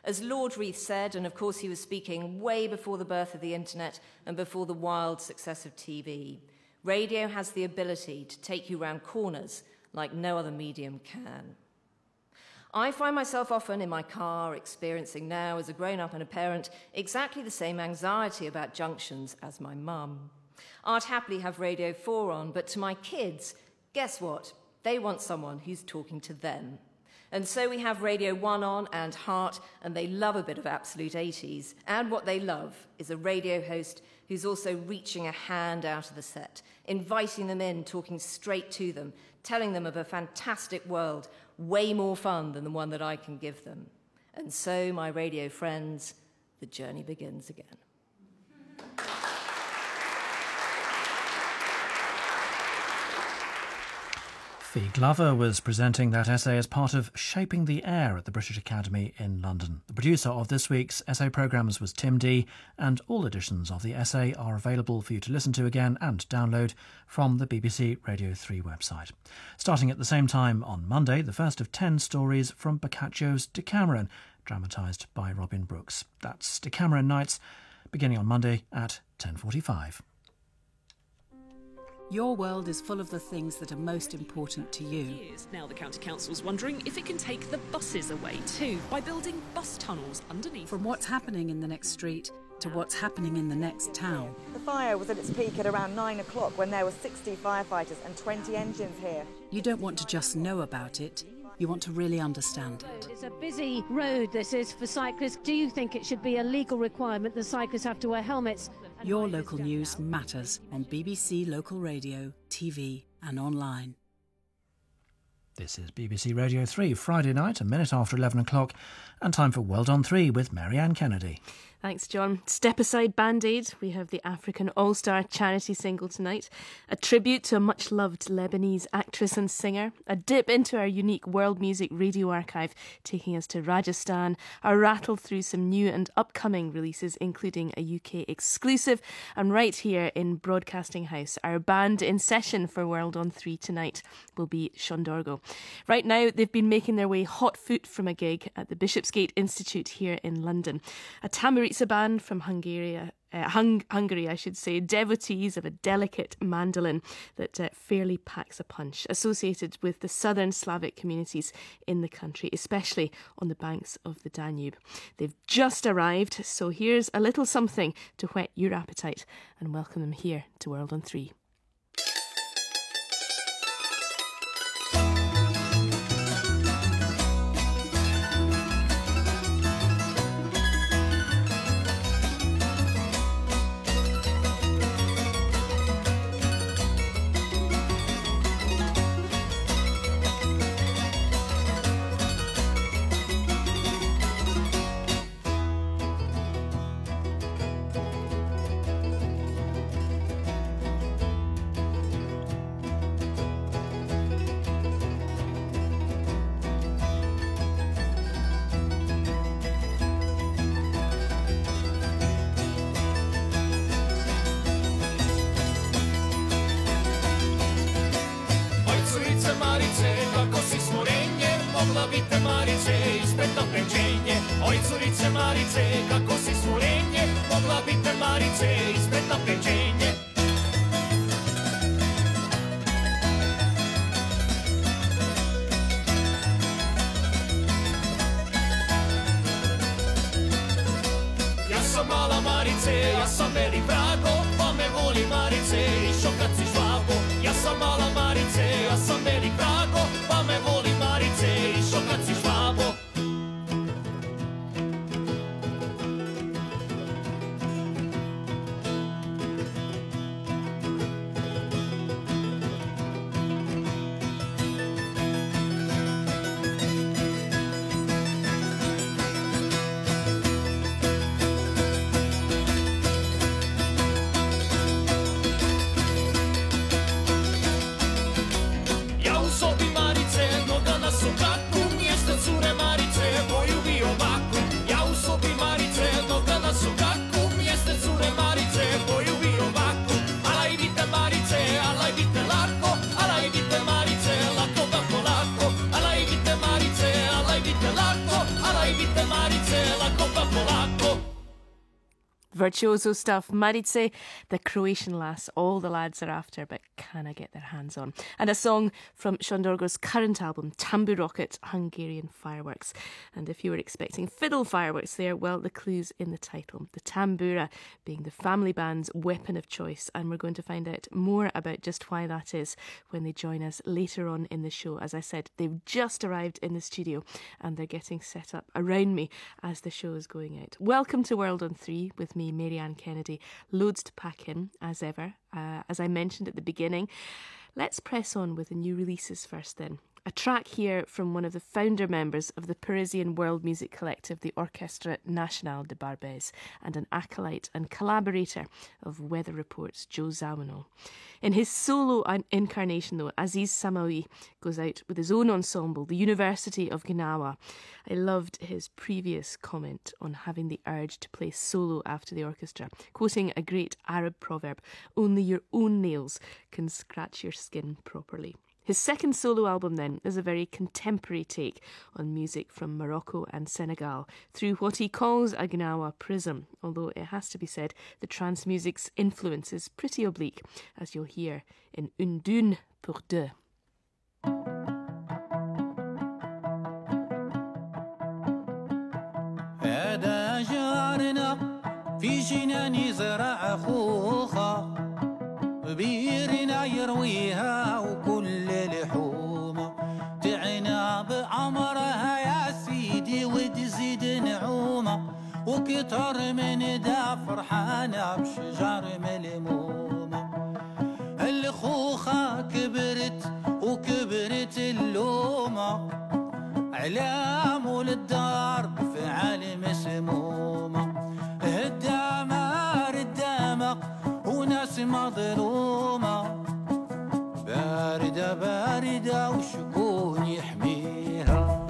As Lord Reith said, and of course he was speaking way before the birth of the internet and before the wild success of TV, radio has the ability to take you round corners like no other medium can. I find myself often in my car experiencing now, as a grown-up and a parent, exactly the same anxiety about junctions as my mum. I'd happily have Radio 4 on, but to my kids, guess what? They want someone who's talking to them. And so we have Radio 1 on and Heart, and they love a bit of absolute 80s. And what they love is a radio host who's also reaching a hand out of the set, inviting them in, talking straight to them, telling them of a fantastic world, way more fun than the one that I can give them. And so, my radio friends, the journey begins again. Fee Glover was presenting that essay as part of Shaping the Air at the British Academy in London. The producer of this week's essay programmes was Tim Dee, and all editions of the essay are available for you to listen to again and download from the BBC Radio 3 website. Starting at the same time on Monday, the first of 10 stories from Boccaccio's Decameron, dramatised by Robin Brooks. That's Decameron Nights, beginning on Monday at 10:45. Your world is full of the things that are most important to you. Now the County Council's wondering if it can take the buses away too by building bus tunnels underneath. From what's happening in the next street to what's happening in the next town. The fire was at its peak at around 9 o'clock when there were 60 firefighters and 20 engines here. You don't want to just know about it, you want to really understand it. It's a busy road, this is, for cyclists. Do you think it should be a legal requirement that cyclists have to wear helmets? Your local news matters on BBC Local Radio, TV and online. This is BBC Radio 3, Friday night, a minute after 11 o'clock, and time for World on 3 with Marianne Kennedy. Thanks, John. Step aside Band-Aid. We have the African All-Star charity single tonight. A tribute to a much-loved Lebanese actress and singer. A dip into our unique world music radio archive, taking us to Rajasthan. A rattle through some new and upcoming releases, including a UK exclusive. And right here in Broadcasting House, our band in session for World on 3 tonight will be Shondorgo. Right now, they've been making their way hot foot from a gig at the Bishopsgate Institute here in London. A Tamaritsa band from Hungary, I should say, devotees of a delicate mandolin that fairly packs a punch, associated with the southern Slavic communities in the country, especially on the banks of the Danube. They've just arrived, so here's a little something to whet your appetite and welcome them here to World on 3. virtuoso stuff. Marice, the Croatian lass all the lads are after, but can I get their hands on? And a song from Shondorgo's current album, Tambu Rocket, Hungarian Fireworks. And if you were expecting fiddle fireworks there, well, the clue's in the title. The tambura being the family band's weapon of choice. And we're going to find out more about just why that is when they join us later on in the show. As I said, they've just arrived in the studio and they're getting set up around me as the show is going out. Welcome to World on 3 with me, Marianne Kennedy. Loads to pack in, as ever. As I mentioned at the beginning, let's press on with the new releases first then. A track here from one of the founder members of the Parisian world music collective, the Orchestre National de Barbès, and an acolyte and collaborator of Weather Report's Joe Zawinul. In his solo incarnation, though, Aziz Samawi goes out with his own ensemble, the University of Gnawa. I loved his previous comment on having the urge to play solo after the orchestra, quoting a great Arab proverb, "Only your own nails can scratch your skin properly." His second solo album, then, is a very contemporary take on music from Morocco and Senegal through what he calls a Gnawa prism, although it has to be said the trance music's influence is pretty oblique, as you'll hear in Une Dune pour deux. هذا جارنا في جنان زرع خوخة بيرنا يرويها وكل لحومة تعنا بأمرها يا سيدي وتزيد نعومة وكتر من دا فرحانة بشجر ملمومة الخوخة كبرت وكبرت اللومة علام للدار بفعل مسمومة الدمار الدمق وناس مظلومة باردة باردة وشكون يحميها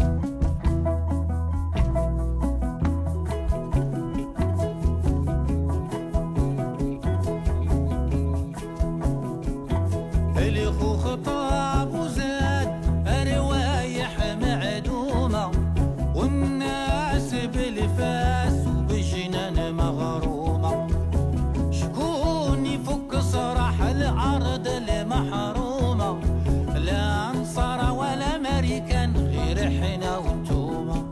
الخوخ طاب وزاد روايح معدومة والناس بالفاس وبجنان مغرومة شكون يفك صراح الأرض المحرومة لا أنصار ولا أمريكان غير حنا وانتوما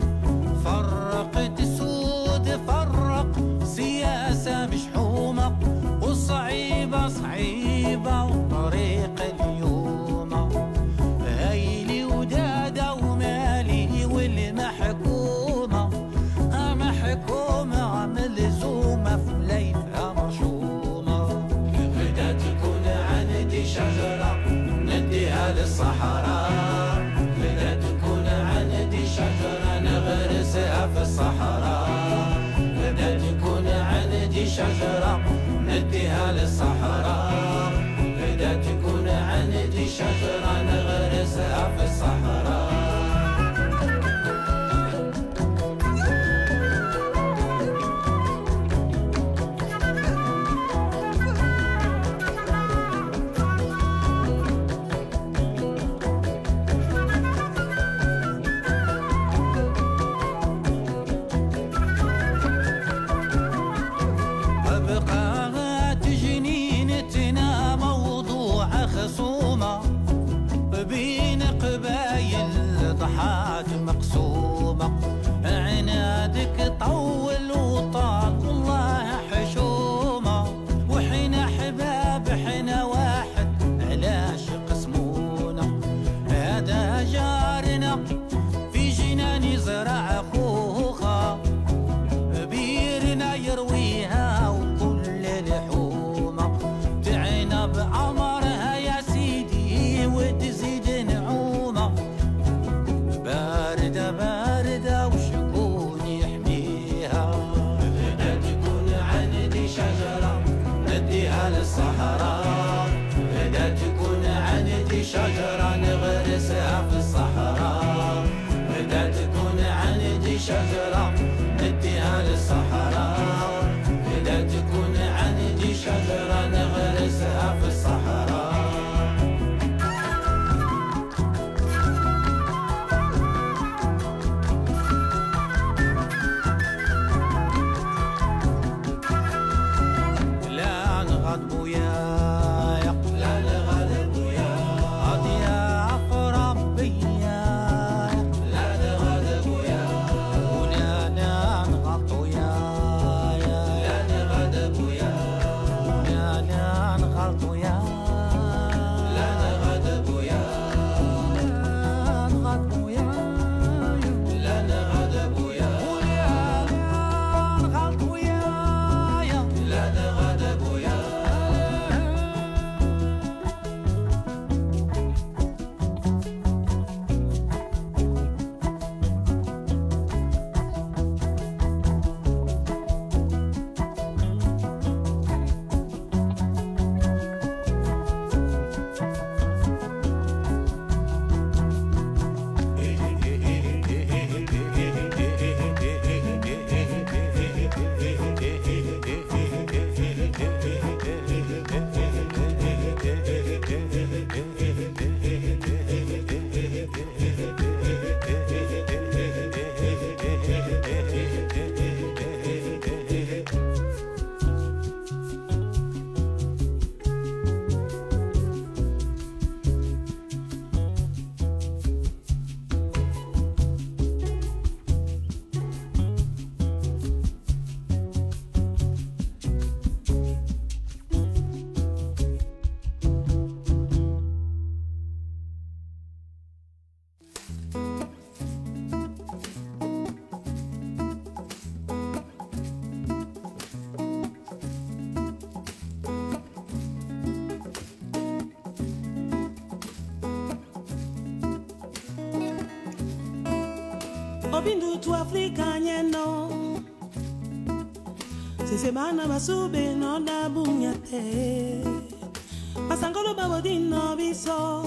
فرقت سود فرق سياسة مشحومة وصعيبة صعيبة وطريق اليوم هايلي ودادة ومالي والمحكومة محكومة ملزومة في ليفها مرشومة بدها تكون عندي شجرة نديها للصحراء بدها تكون عندي شجرة نغرسها في الصحراء بدها تكون عندي شجرة نديها للصحراء بدها تكون عندي شجرة نغرسها في الصحراء بين قبايل ضحات مقسومة عنادك طول وطال والله حشومة وحنا حباب حنا واحد علاش قسمونا هذا جارنا في جنان زرع خوخة بيرنا يرويها وكل لحومة تعنا بأمرها يا سيدي وتزيد نعومة باردة باردة وشكون يحميها بدها تكون عندي شجرة نديها للصحراء بدها تكون عندي شجرة نغرسها في الصحراء بدها تكون عندي شجرة نديها للصحراء بدها تكون عندي شجرة نغرسها في الصحراء Obindu tu Afrika nyeno Sese bana basube no da bunyate Pasangolo babodino biso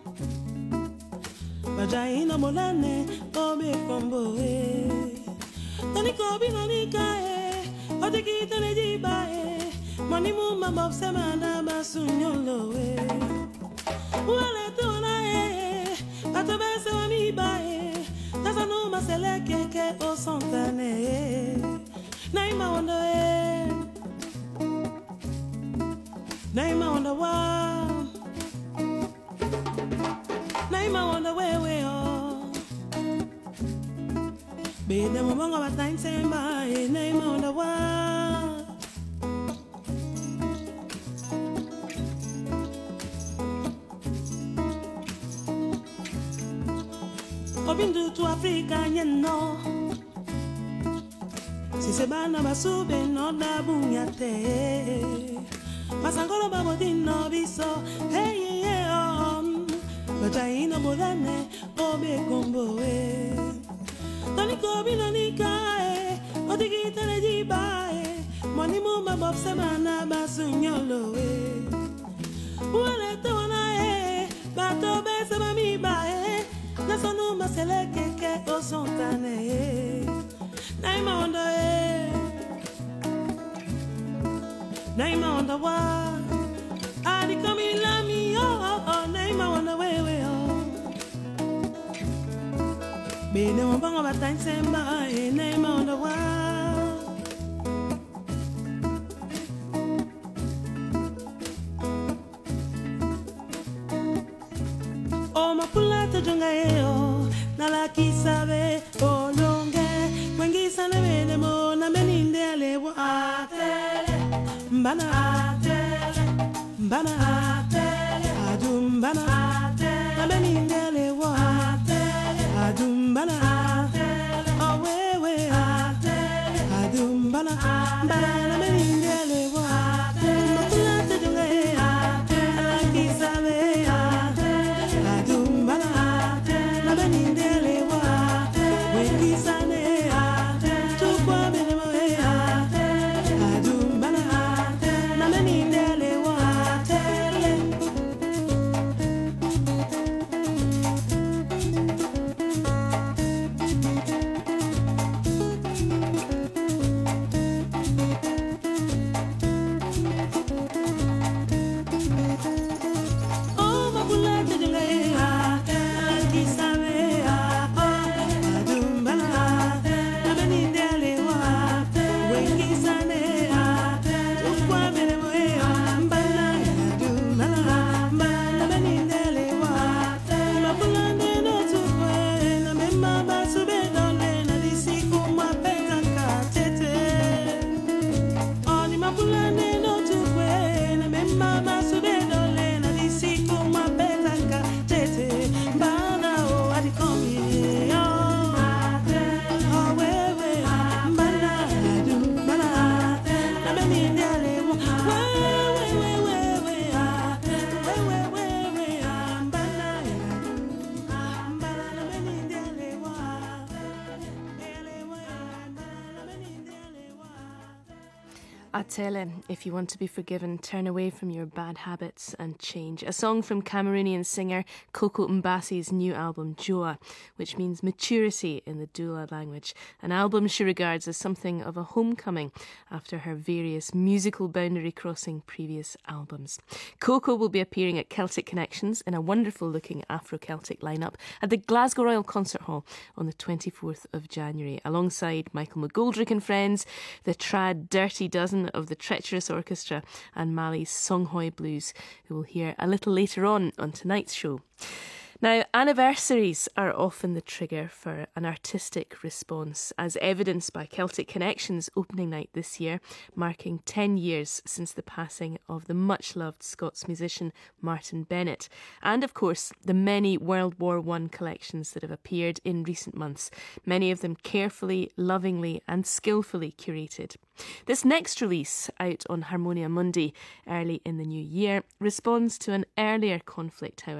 Bajaina molane obe komboe Tani kobi nanika Otiki tane jiba Mani muma bob semana basunyolo Wale tona Atobese wa mi bae Nasa no masele keke o sontane Naima wanda Naima wanda wa Naima wanda we Bede mo bonga batain semba Naima wanda wa Obindu tu Afrika nyeno Si se bana basube no da bunyate Masangolo babodino biso Hey Bajaina bolane obe komboe Tani kobi nanika Otiki tane jiba Mani muma bob semana basunyolo Wale tona Bato bese mami bae Nasonu masele keke o sontane Naima wanda Naima wanda wa Adi kami lami Naima wanda we Bene mbanga batain semba Naima wanda wa O mapulata jonga Nala kisabe olonge Wengisa ne bene mo na meninde alewa atele Mbana atele Mbana atele Adumbana atele Na meninde alewa atele Adumbana atele Awewe atele Adumbana Mbana na meninde alewa atele Mapulata jonga Nala kisabe Atele, if you want to be forgiven, turn away from your bad habits and change. A song from Cameroonian singer Coco Mbassi's new album, Joa, which means maturity in the Dula language. An album she regards as something of a homecoming after her various musical boundary-crossing previous albums. Coco will be appearing at Celtic Connections in a wonderful-looking Afro-Celtic lineup at the Glasgow Royal Concert Hall on the 24th of January, alongside Michael McGoldrick and friends, the trad Dirty Dozen of the Treacherous Orchestra and Mali's Songhoi Blues, who we'll hear a little later on tonight's show. Now, anniversaries are often the trigger for an artistic response, as evidenced by Celtic Connections opening night this year, marking 10 years since the passing of the much-loved Scots musician Martin Bennett, and, of course, the many World War I collections that have appeared in recent months, many of them carefully, lovingly and skillfully curated. This next release, out on Harmonia Mundi early in the new year, responds to an earlier conflict, however.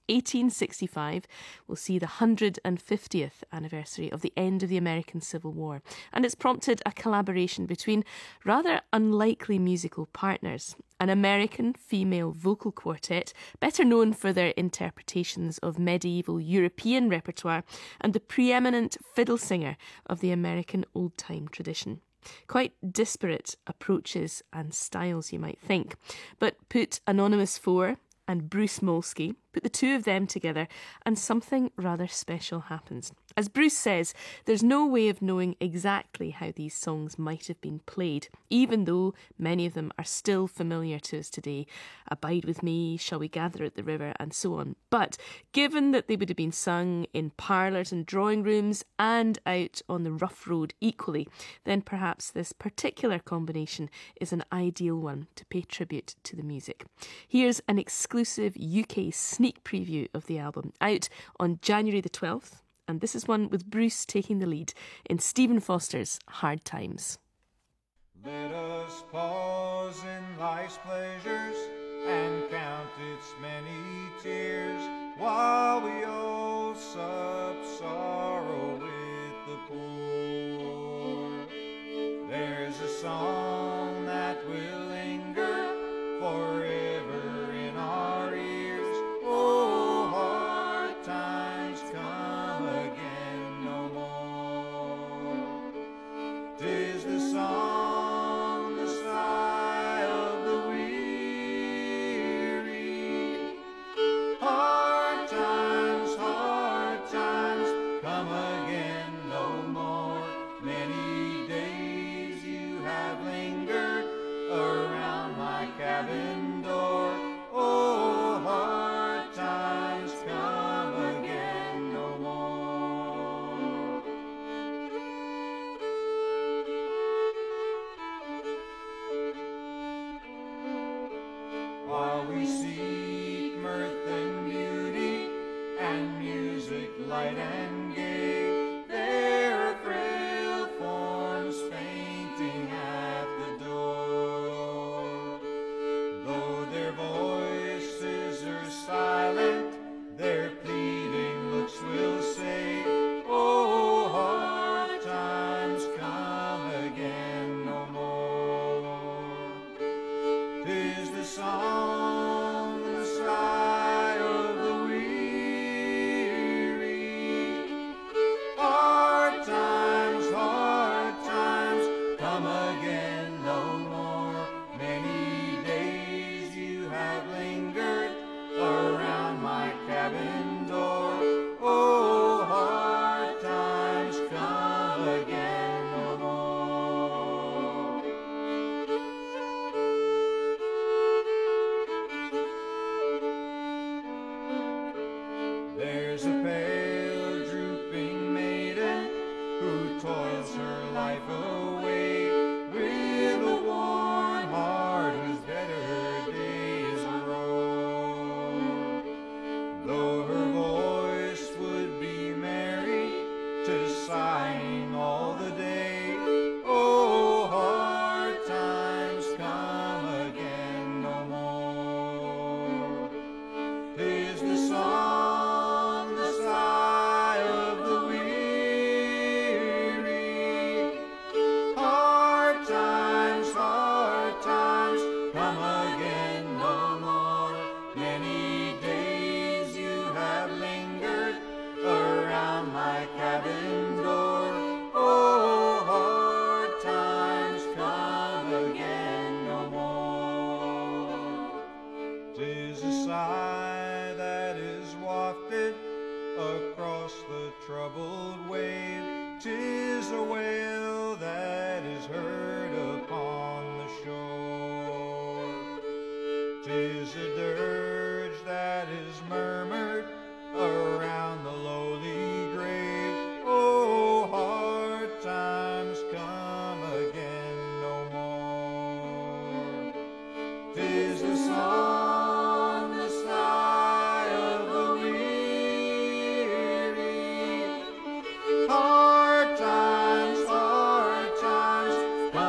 1865 will see the 150th anniversary of the end of the American Civil War, and it's prompted a collaboration between rather unlikely musical partners. An American female vocal quartet, better known for their interpretations of medieval European repertoire, and the preeminent fiddle singer of the American old-time tradition. Quite disparate approaches and styles, you might think, but put Anonymous 4 and Bruce Molsky, put the two of them together, and something rather special happens. As Bruce says, there's no way of knowing exactly how these songs might have been played, even though many of them are still familiar to us today. Abide With Me, Shall We Gather at the River, and so on. But given that they would have been sung in parlours and drawing rooms and out on the rough road equally, then perhaps this particular combination is an ideal one to pay tribute to the music. Here's an exclusive UK sneak preview of the album, out on January the 12th. And this is one with Bruce taking the lead in Stephen Foster's Hard Times. Let us pause in life's pleasures and count its many tears, while we all sup sorrow with the poor. There's a song that will linger forever in our ears. Oh, hard times come again no more. 'Tis the song, the sigh of the weary. Hard times come again no more. Many days you have lingered around my cabin door. Oh, hard times come again no more. While we seek mirth and beauty and music light and gay, there are frail forms fainting at the door. Though their voices are silent, their pleading looks will say, oh, hard times come again no more. 'Tis the song, the sigh of the weary. Hard times come again no more. Many days you have lingered around my cabin door. Oh, hard times come again no more. There's a pale drooping maiden who toils her life away with a worn heart whose better days are o'er. Though her voice would be merry, 'tis sighing all the day. Oh, hard times come again no more. 'Tis the song, the sigh of the weary. Hard times come again no more. Many days you have lingered around my cabin door. Oh, hard times come again no more. 'Tis a sigh that is wafted across the troubled wave. 'Tis a wail that is heard upon the shore. 'Tis a dirge that is murmured around the lowly grave. Oh, hard times come again no more. 'Tis the song, the sigh of the weary. Hard times come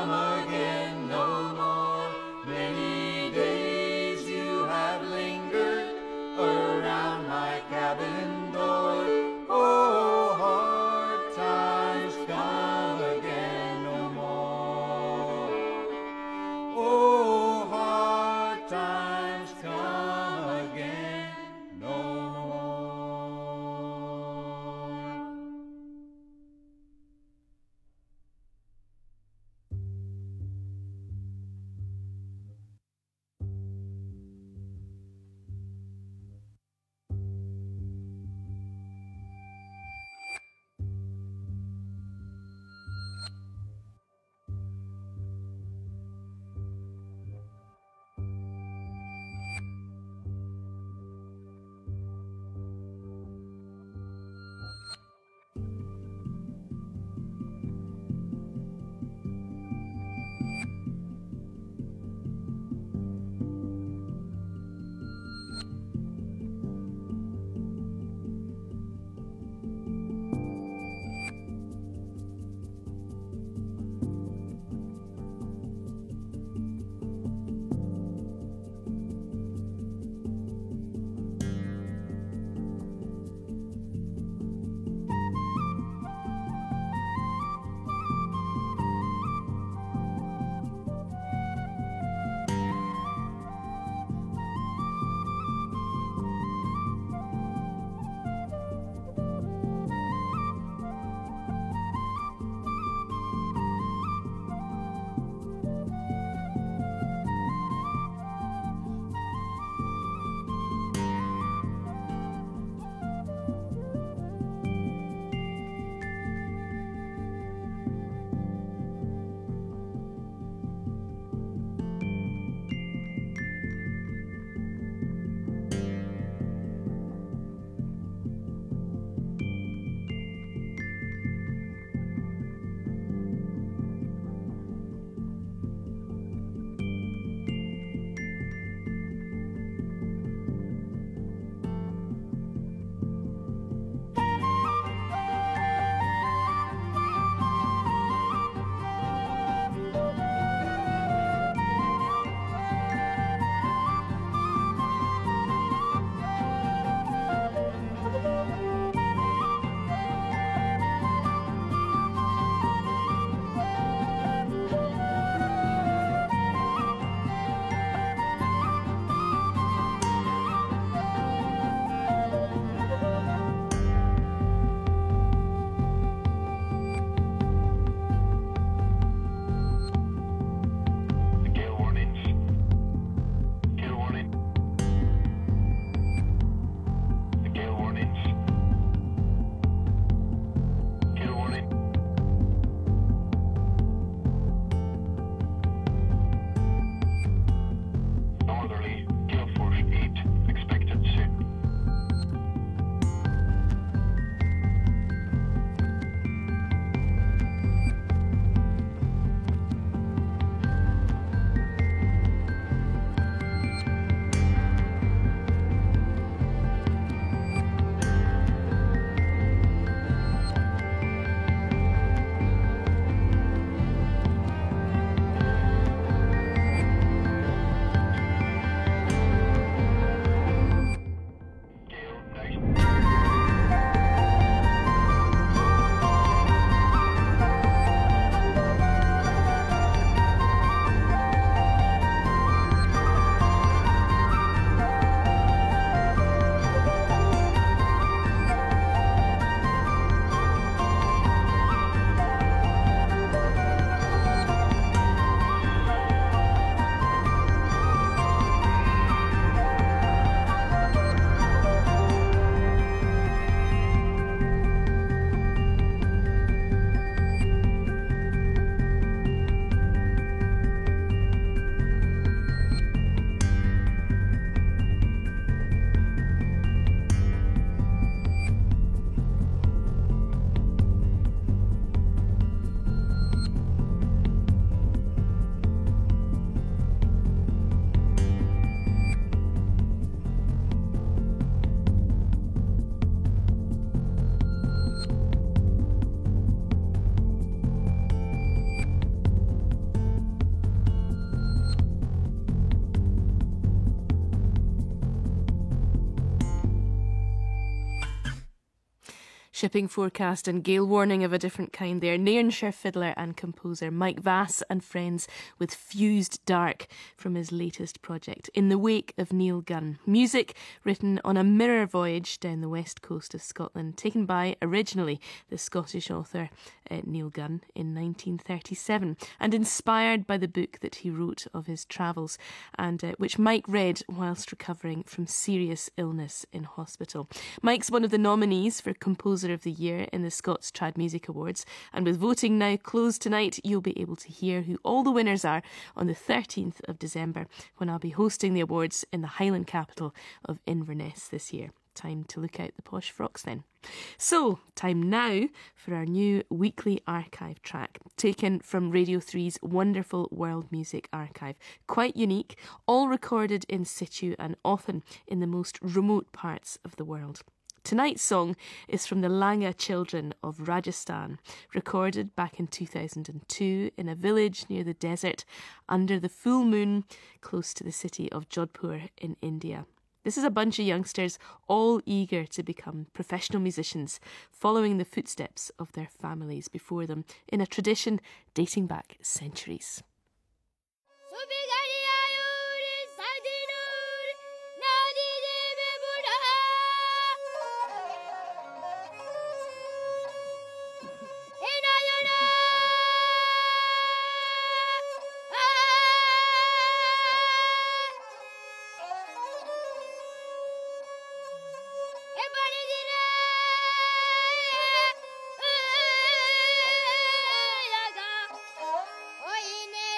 Shipping forecast and gale warning of a different kind there. Nairnshire fiddler and composer Mike Vass and friends with Fused Dark from his latest project, In the Wake of Neil Gunn. Music written on a mirror voyage down the west coast of Scotland, taken by, originally, the Scottish author Neil Gunn in 1937, and inspired by the book that he wrote of his travels, and which Mike read whilst recovering from serious illness in hospital. Mike's one of the nominees for Composer of the Year in the Scots Trad Music Awards, and with voting now closed tonight, you'll be able to hear who all the winners are on the 13th of December, when I'll be hosting the awards in the Highland capital of Inverness this year. Time to look out the posh frocks then. So, time now for our new weekly archive track, taken from Radio 3's wonderful world music archive. Quite unique, all recorded in situ and often in the most remote parts of the world. Tonight's song is from the Langa children of Rajasthan, recorded back in 2002 in a village near the desert under the full moon close to the city of Jodhpur in India. This is a bunch of youngsters all eager to become professional musicians, following the footsteps of their families before them in a tradition dating back centuries. Oi, ne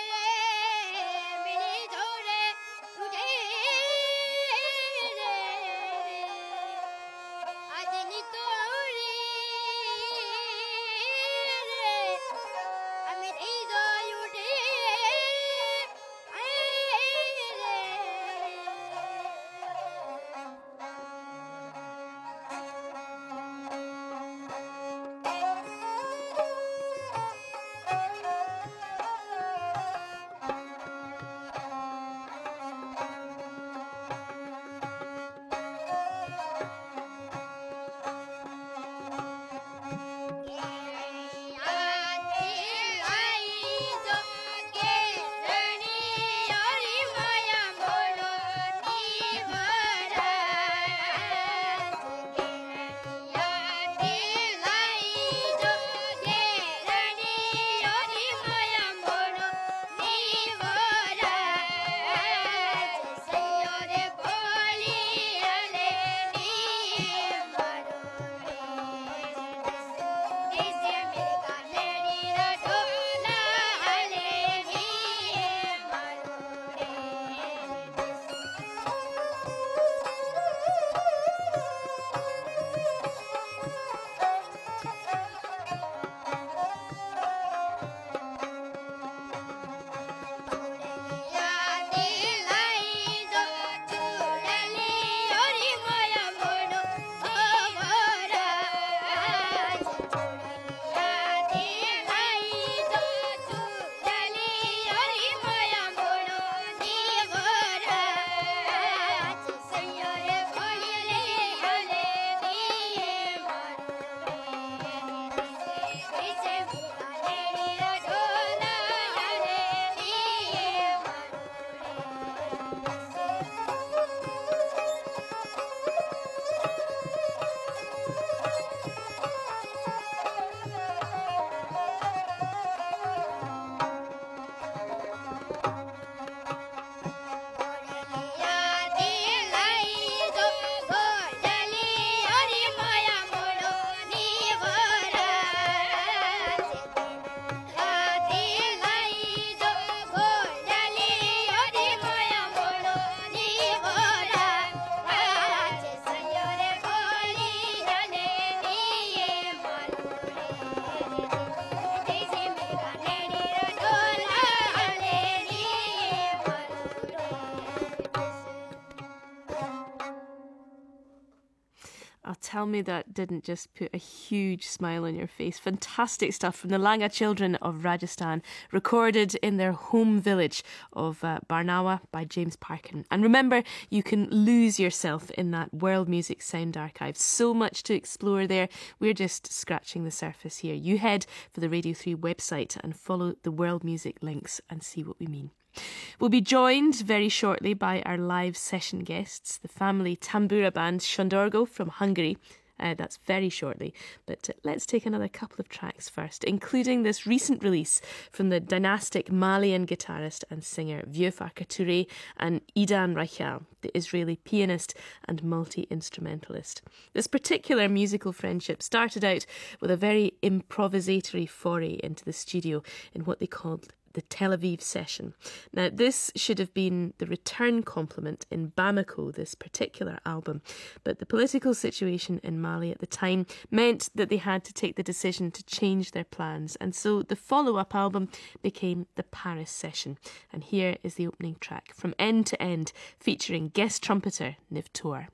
tell me that didn't just put a huge smile on your face. Fantastic stuff from the Langa children of Rajasthan, recorded in their home village of Barnawa by James Parkin. And remember, you can lose yourself in that world music sound archive. So much to explore there. We're just scratching the surface here. You head for the Radio 3 website and follow the world music links and see what we mean. We'll be joined very shortly by our live session guests, the family tambura band Shondorgo from Hungary. That's very shortly. But let's take another couple of tracks first, including this recent release from the dynastic Malian guitarist and singer Vieux Farka Touré and Idan Rachel, the Israeli pianist and multi-instrumentalist. This particular musical friendship started out with a very improvisatory foray into the studio in what they called the Tel Aviv session. Now, this should have been the return complement in Bamako, this particular album, but the political situation in Mali at the time meant that they had to take the decision to change their plans, and so the follow-up album became the Paris session. And here is the opening track, From End to End, featuring guest trumpeter Niv Toor.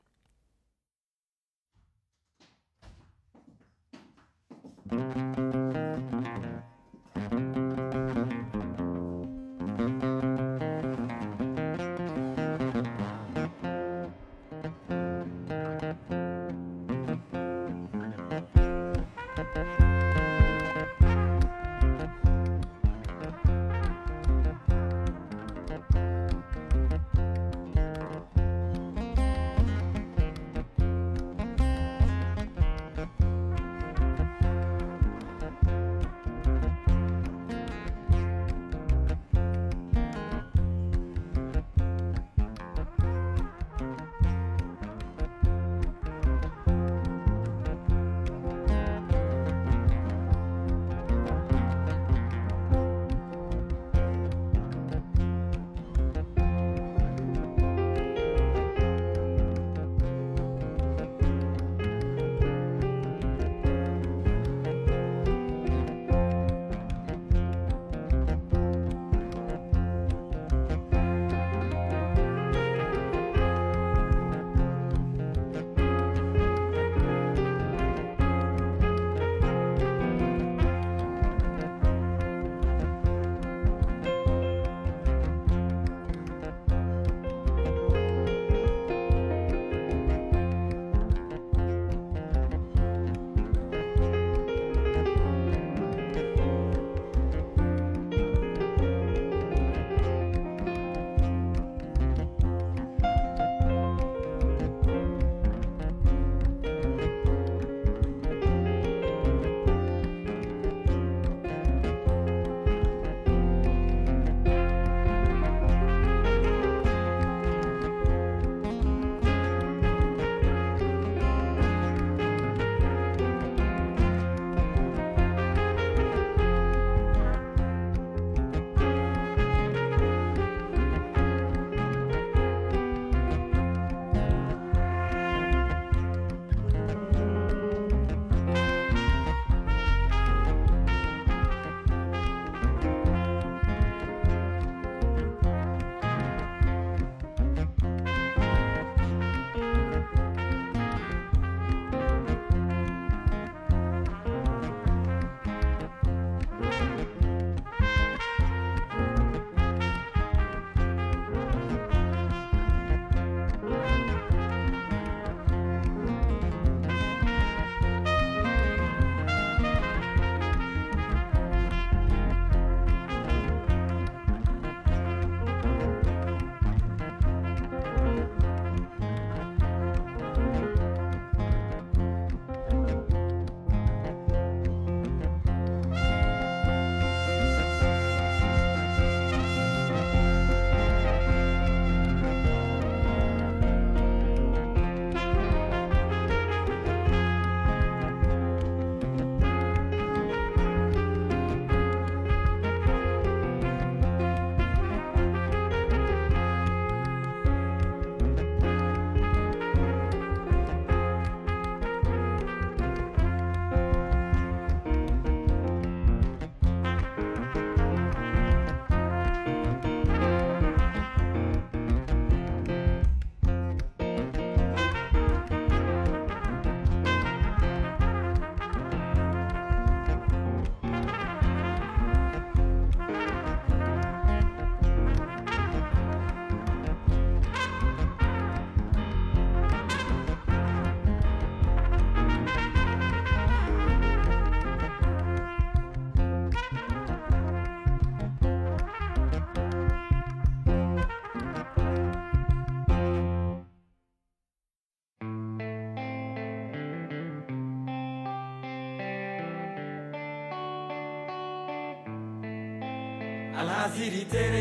Alhaziri tere,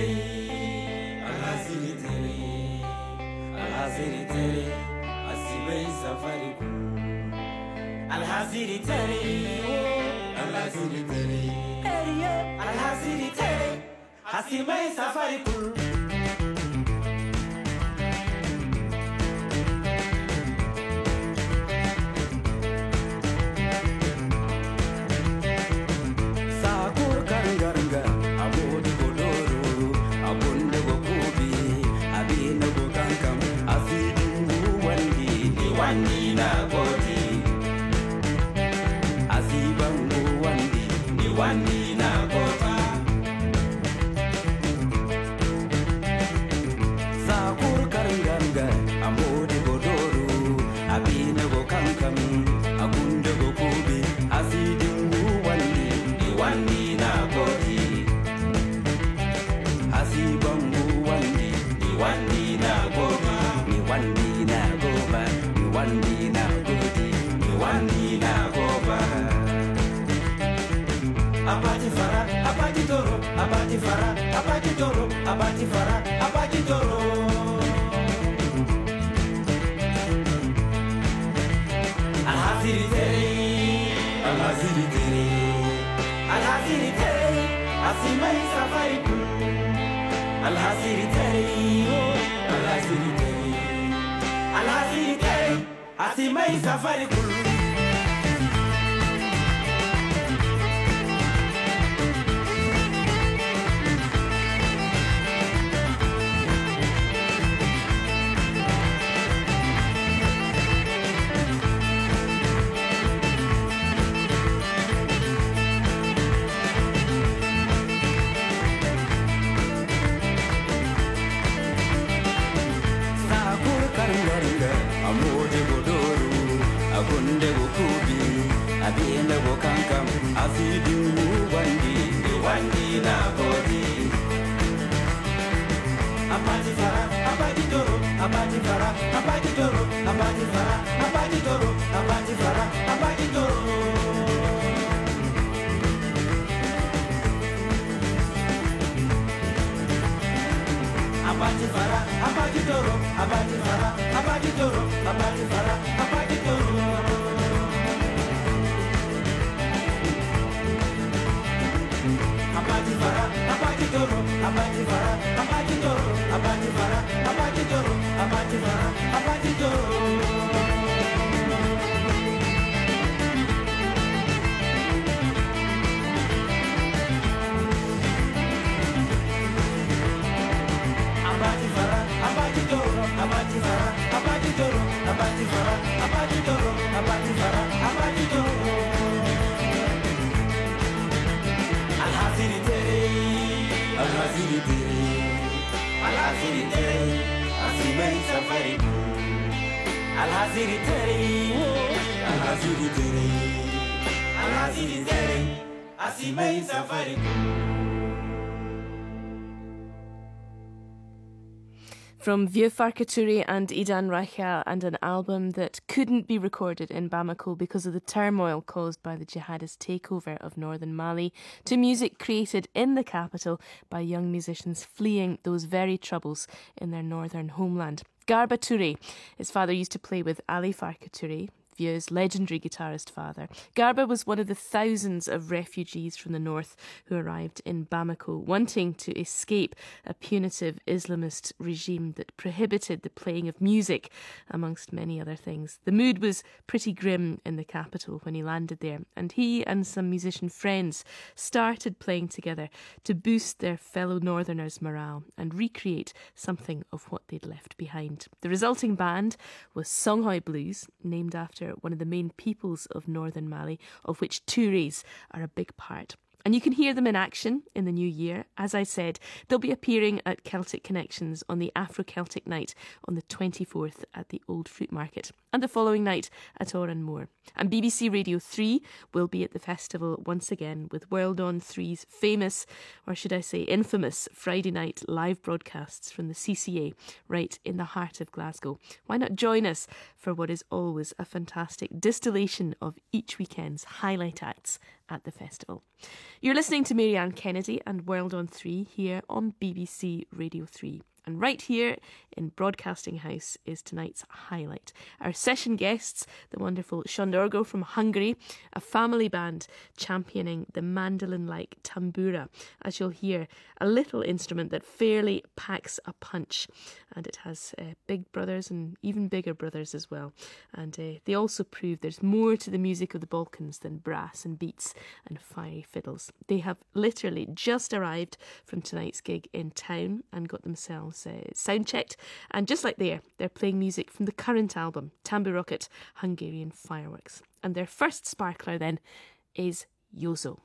asibay safari ku. Alhaziri tere, alhaziri tere, asibay safari ku. Sakur karanga, abodi godoro, abonde gokubi, abine gokankam, azidu wandi, ni wandi na godi. Azibangu wandi, ni wandi na godi. Sakur karanga, abodi godoro, abine gokankam, abonde gokubi, azidu wandi, ni wandi na godi. Azibangu wandi, ni wandi na godi, ni wandi na goba, ni wandi na godi, ni wandi na goba. Abati fara, abati toro, abati fara, abati toro, abati fara, abati toro. Alhaziri tere, alhaziri tere, alhaziri tere, asimai safari ku. Alhaziri tere, alhaziri tere, alhaziri tere, asimai safari ku. Sakur karanga, amode godoro, agunde gokubi, abine gokankam, azidu wandi, ni wandi na godi. Abati fara, abati toro, abati fara, abati toro, abati fara, abati toro, abati fara, abati toro. Abati fara, abati toro, abati fara, abati toro, abati fara, abati toro. Abati fara, abati toro, abati fara, abati toro, abati fara, abati toro, abati fara, abati toro. Abati fara, abati toro, abati fara, abati toro, abati fara, abati toro, abati fara, abati toro. Alhaziri tere, alhaziri tere, alhaziri tere, asimai safari ku. Alhaziri tere, alhaziri tere, alhaziri tere, asimai safari ku. From Vieux Farka and Idan Reichel, and an album that couldn't be recorded in Bamako because of the turmoil caused by the jihadist takeover of northern Mali, to music created in the capital by young musicians fleeing those very troubles in their northern homeland. Garba Touré, his father used to play with Ali Farka Touré, Vieux's legendary guitarist father. Garba was one of the thousands of refugees from the north who arrived in Bamako, wanting to escape a punitive Islamist regime that prohibited the playing of music, amongst many other things. The mood was pretty grim in the capital when he landed there, and he and some musician friends started playing together to boost their fellow northerners' morale and recreate something of what they'd left behind. The resulting band was Songhai Blues, named after one of the main peoples of northern Mali, of which Touaregs are a big part. And you can hear them in action in the new year. As I said, they'll be appearing at Celtic Connections on the Afro-Celtic night on the 24th at the Old Fruit Market, and the following night at Oran Moor. And BBC Radio 3 will be at the festival once again with World on 3's famous, or should I say infamous, Friday night live broadcasts from the CCA right in the heart of Glasgow. Why not join us for what is always a fantastic distillation of each weekend's highlight acts at the festival. You're listening to Marianne Kennedy and World on 3 here on BBC Radio 3. And right here in Broadcasting House is tonight's highlight. Our session guests, the wonderful Shondorgo from Hungary, a family band championing the mandolin-like tambura, as you'll hear, a little instrument that fairly packs a punch. And it has big brothers and even bigger brothers as well. And they also prove there's more to the music of the Balkans than brass and beats and fiery fiddles. They have literally just arrived from tonight's gig in town and got themselves sound checked, and just like they're playing music from the current album, Tambu Rocket, Hungarian Fireworks. And their first sparkler then is Yozo.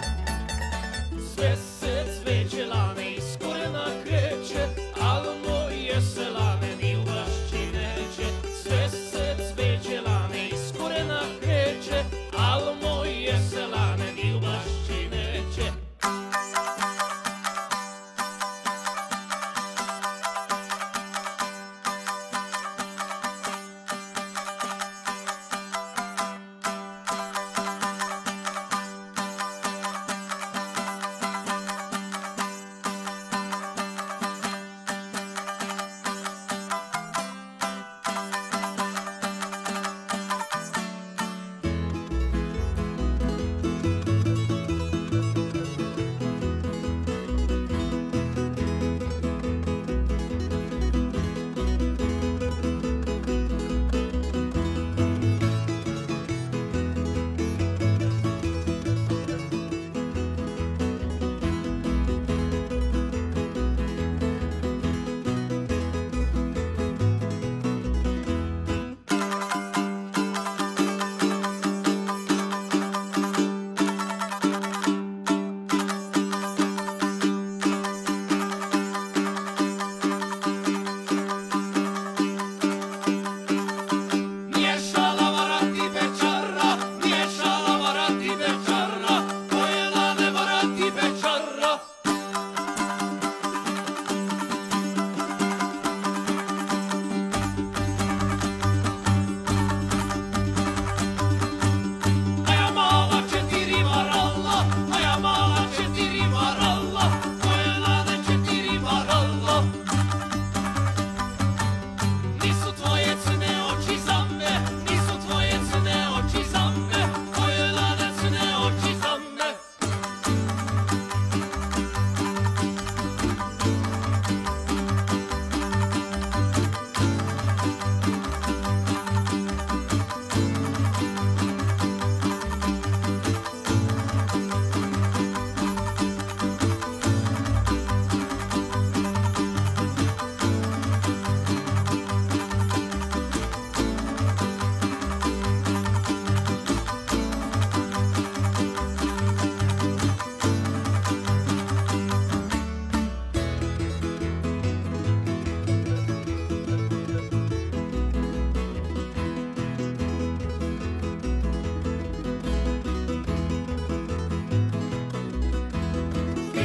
Svesec sveće lane iskore na kreće, ali moj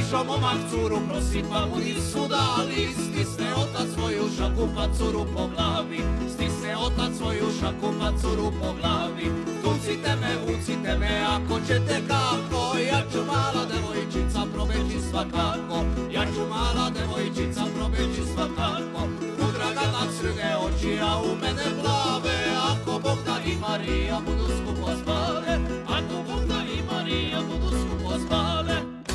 našao momak curu, prosipa mu nisu dali. Stisne otac svoju šaku pa curu po glavi. Stisne otac svoju šaku pa curu po glavi. Tucite me, ako ćete kako. Ja ću mala devojčica probeći svakako. Ja ću mala devojčica probeći svakako. U Dragana crne oči, a u mene plave. Ako Bog da i Marija budu skupo spale. Ako Bog da i Marija budu skupo spale.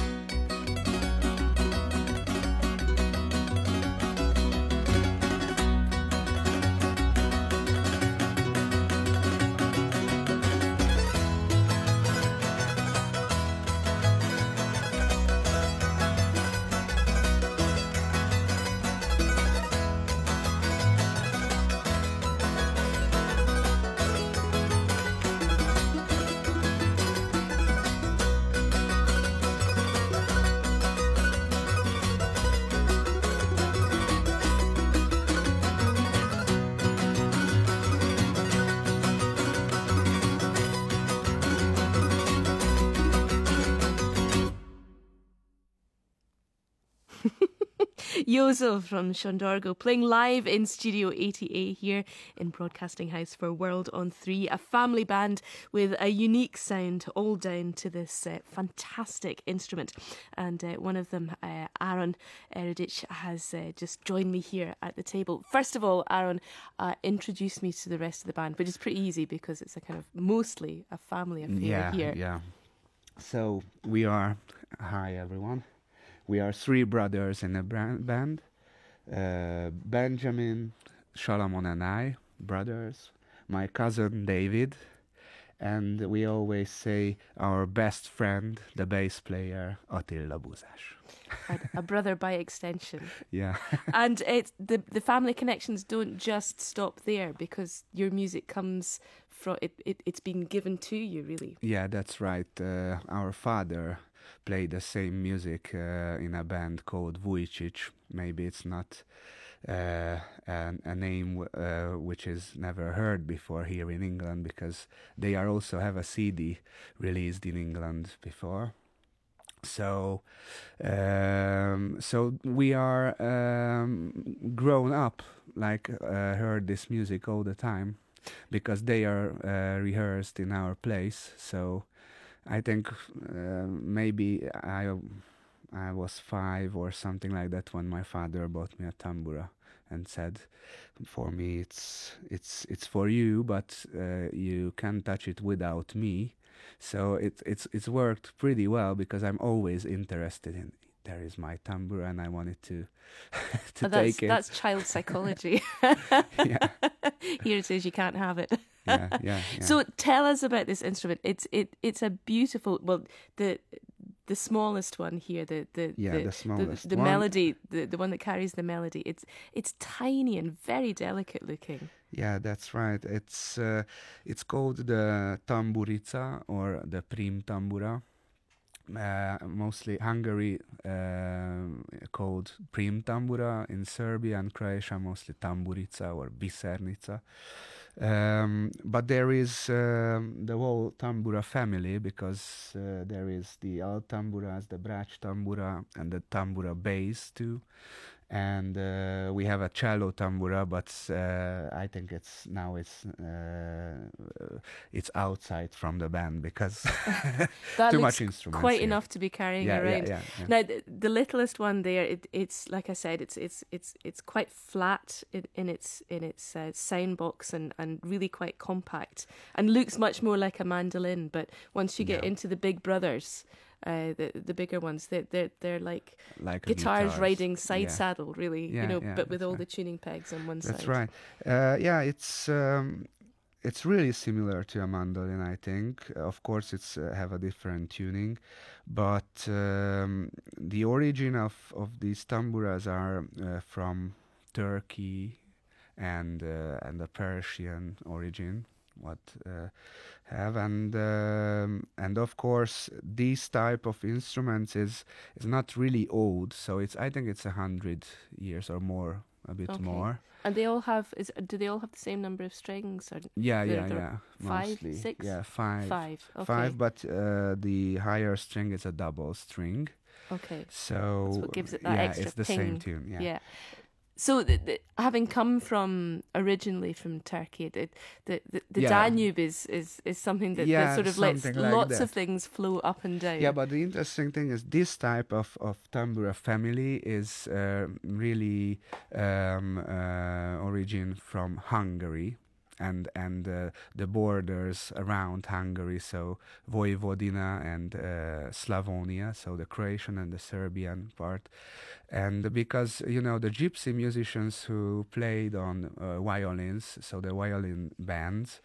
Yozo from Shondorgo playing live in Studio 80A here in Broadcasting House for World on 3, a family band with a unique sound all down to this fantastic instrument. And one of them, Aaron Eredic, has just joined me here at the table. First of all, Aaron, introduce me to the rest of the band, which is pretty easy because it's a kind of mostly a family affair here. Yeah. So we are, hi everyone. We are 3 brothers in a band. Benjamin, Solomon and I, brothers. My cousin David. And we always say our best friend, the bass player, Attila Buzás. A brother by extension. Yeah. And it's the family connections don't just stop there because your music comes from, it's been given to you, really. Yeah, that's right. Our father played the same music in a band called Vujicic. Maybe it's not a name which is never heard before here in England, because they also have a CD released in England before. So we are grown up, like heard this music all the time, because they are rehearsed in our place. So I think maybe I was 5 or something like that when my father bought me a tambura and said, "For me, it's for you, but you can't touch it without me." So it's worked pretty well, because I'm always interested in. There is my tambura, and I wanted to take it. That's child psychology. Yeah. Here it says you can't have it. Yeah. So tell us about this instrument. It's a beautiful. Well, the smallest one here. The smallest. The melody. The one that carries the melody. It's tiny and very delicate looking. Yeah, that's right. It's called the tamburica or the prim tambura. Mostly Hungary called prim tambura, in Serbia and Croatia mostly tamburica or bisernica. But there is the whole tambura family, because there is the alt tamburas, the brač tambura, and the tambura bass too. And we have a cello tambura, but I think it's outside from the band, because too much instruments. Quite enough to be carrying around. Yeah. Now the littlest one there, it's like I said, it's quite flat in its sound box and really quite compact, and looks much more like a mandolin. But once you get into the big brothers, the bigger ones, they're like guitars riding side saddle, really, but with all the tuning pegs on one side. That's right. It's really similar to a mandolin, I think. Of course, it's have a different tuning, but the origin of these tamburas are from Turkey and the Persian origin. And of course these type of instruments is not really old, so I think it's 100 years or more, a bit more. And they all have do they all have the same number of strings? Or Yeah. 5, mostly. 6? Yeah, 5. 5. Okay. 5, but the higher string is a double string. Okay. So that's what gives it that extra it's the ping. same tune. Yeah. So, having come from originally from Turkey, the Danube is something that sort of lets like lots that. of things flow up and down. Yeah, but the interesting thing is this type of tambura family is really origin from Hungary. And the borders around Hungary, so Vojvodina and Slavonia, so the Croatian and the Serbian part. And because, the gypsy musicians who played on violins, so the violin bands,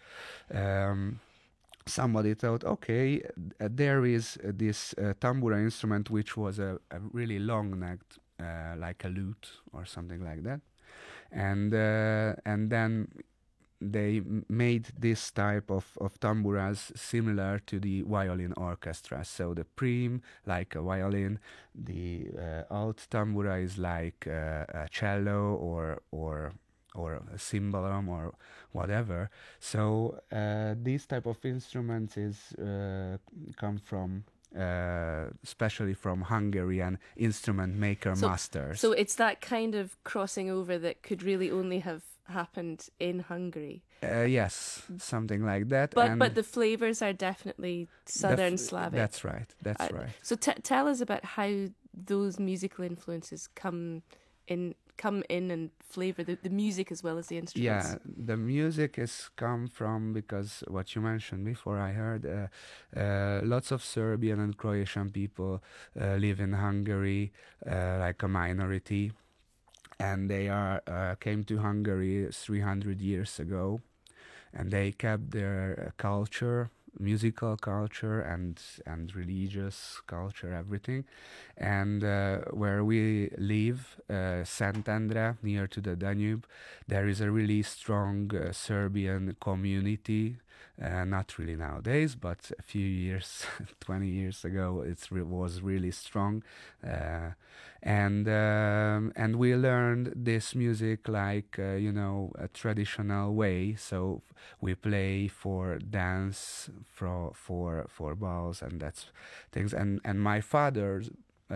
somebody thought, okay, there is this tambura instrument which was a really long-necked, like a lute or something like that. And then they made this type of tamburas similar to the violin orchestra. So the prim, like a violin, the alt tambura is like a cello or a cymbalum or whatever. So these type of instruments is come from especially from Hungarian instrument maker masters. So it's that kind of crossing over that could really only have happened in Hungary. Yes, something like that. But the flavors are definitely Southern Slavic. That's right. That's right. So tell us about how those musical influences come in and flavor the music as well as the instruments. Yeah, the music is come from, because what you mentioned before, I heard lots of Serbian and Croatian people live in Hungary, like a minority. And they came to Hungary 300 years ago, and they kept their culture, musical culture and religious culture, everything. And where we live, Szentendre, near to the Danube, there is a really strong Serbian community. Not really nowadays, but a few years, 20 years ago, it was really strong. And we learned this music like a traditional way. So we play for dance, for balls, and that's things. And my father's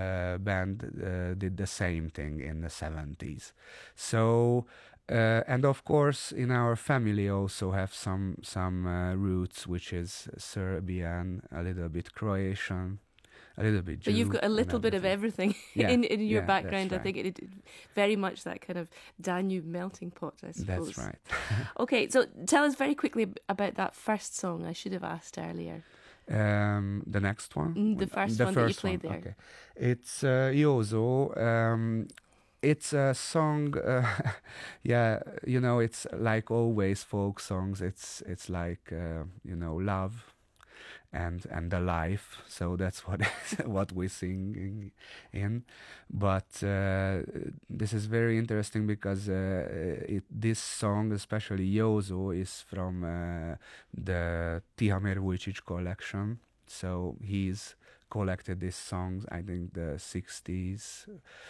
band did the same thing in the 70s. So. And of course, in our family also have some roots, which is Serbian, a little bit Croatian, a little bit Jew. But you've got a little bit of everything in your background. Right. I think it very much that kind of Danube melting pot, I suppose. That's right. Okay, so tell us very quickly about that first song I should have asked earlier. The next one? The first one that you played there. Okay. It's Józó. It's a song, it's like always folk songs. It's like, love and the life. So that's what we sing in. But this is very interesting because this song, especially Józó, is from the Tihamér Vujicic collection. So he's collected these songs, I think the 60s,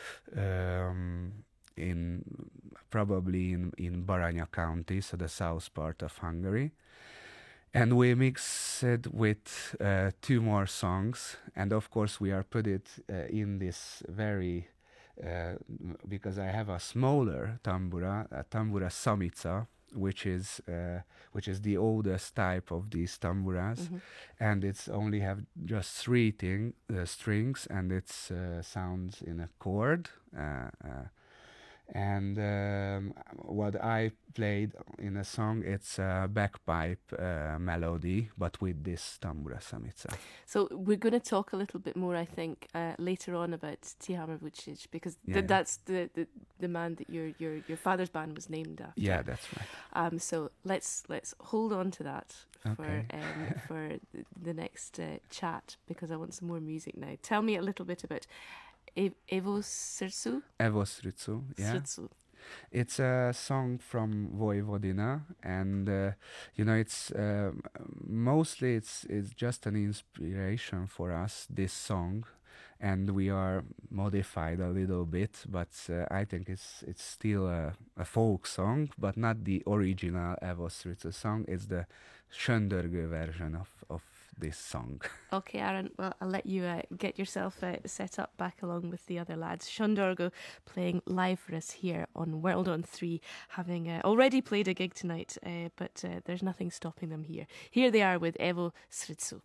probably in Baranya County, so the south part of Hungary. And we mix it with 2 more songs, and of course we are put it in this very, because I have a smaller tambura, a tambura samica, which is the oldest type of these tamburas, and it's only have just 3 strings, and it's sounds in a chord. And what I played in a song, it's a bagpipe melody, but with this tambura samica. So we're going to talk a little bit more, I think, later on about Tihamér Vujicic, because that's the man that your father's band was named after. Yeah, that's right. So let's hold on to that for the next chat, because I want some more music now. Tell me a little bit about Evo Srcu? Evo Srcu, yeah. Srcu. It's a song from Vojvodina, and it's mostly it's just an inspiration for us, this song, and we are modified a little bit, but I think it's still a folk song, but not the original Evo Srcu song. It's the Söndörgő version of this song. Okay, Aaron, well, I'll let you get yourself set up back along with the other lads. Sean Dorgo playing live for us here on World on 3, having already played a gig tonight, but there's nothing stopping them here. Here they are with Evo Sritsu.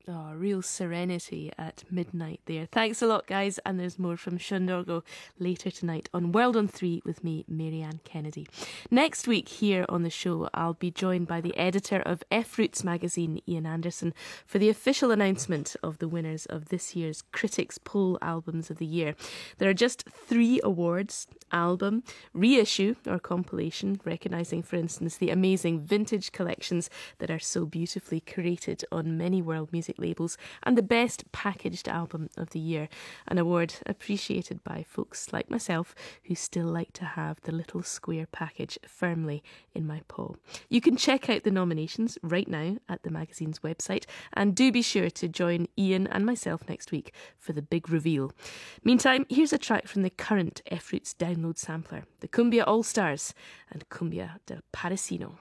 Oh, real serenity at midnight there. Thanks a lot, guys. And there's more from Shundorgo later tonight on World on 3 with me, Marianne Kennedy. Next week here on the show, I'll be joined by the editor of F Roots magazine, Ian Anderson, for the official announcement of the winners of this year's Critics Poll Albums of the Year. There are just 3 awards: album, reissue or compilation, recognising, for instance, the amazing vintage collections that are so beautifully curated on many world music labels, and the best packaged album of the year, an award appreciated by folks like myself who still like to have the little square package firmly in my paw. You can check out the nominations right now at the magazine's website, and do be sure to join Ian and myself next week for the big reveal. Meantime, here's a track from the current F Roots download sampler, the Cumbia All Stars and Cumbia del Parisino.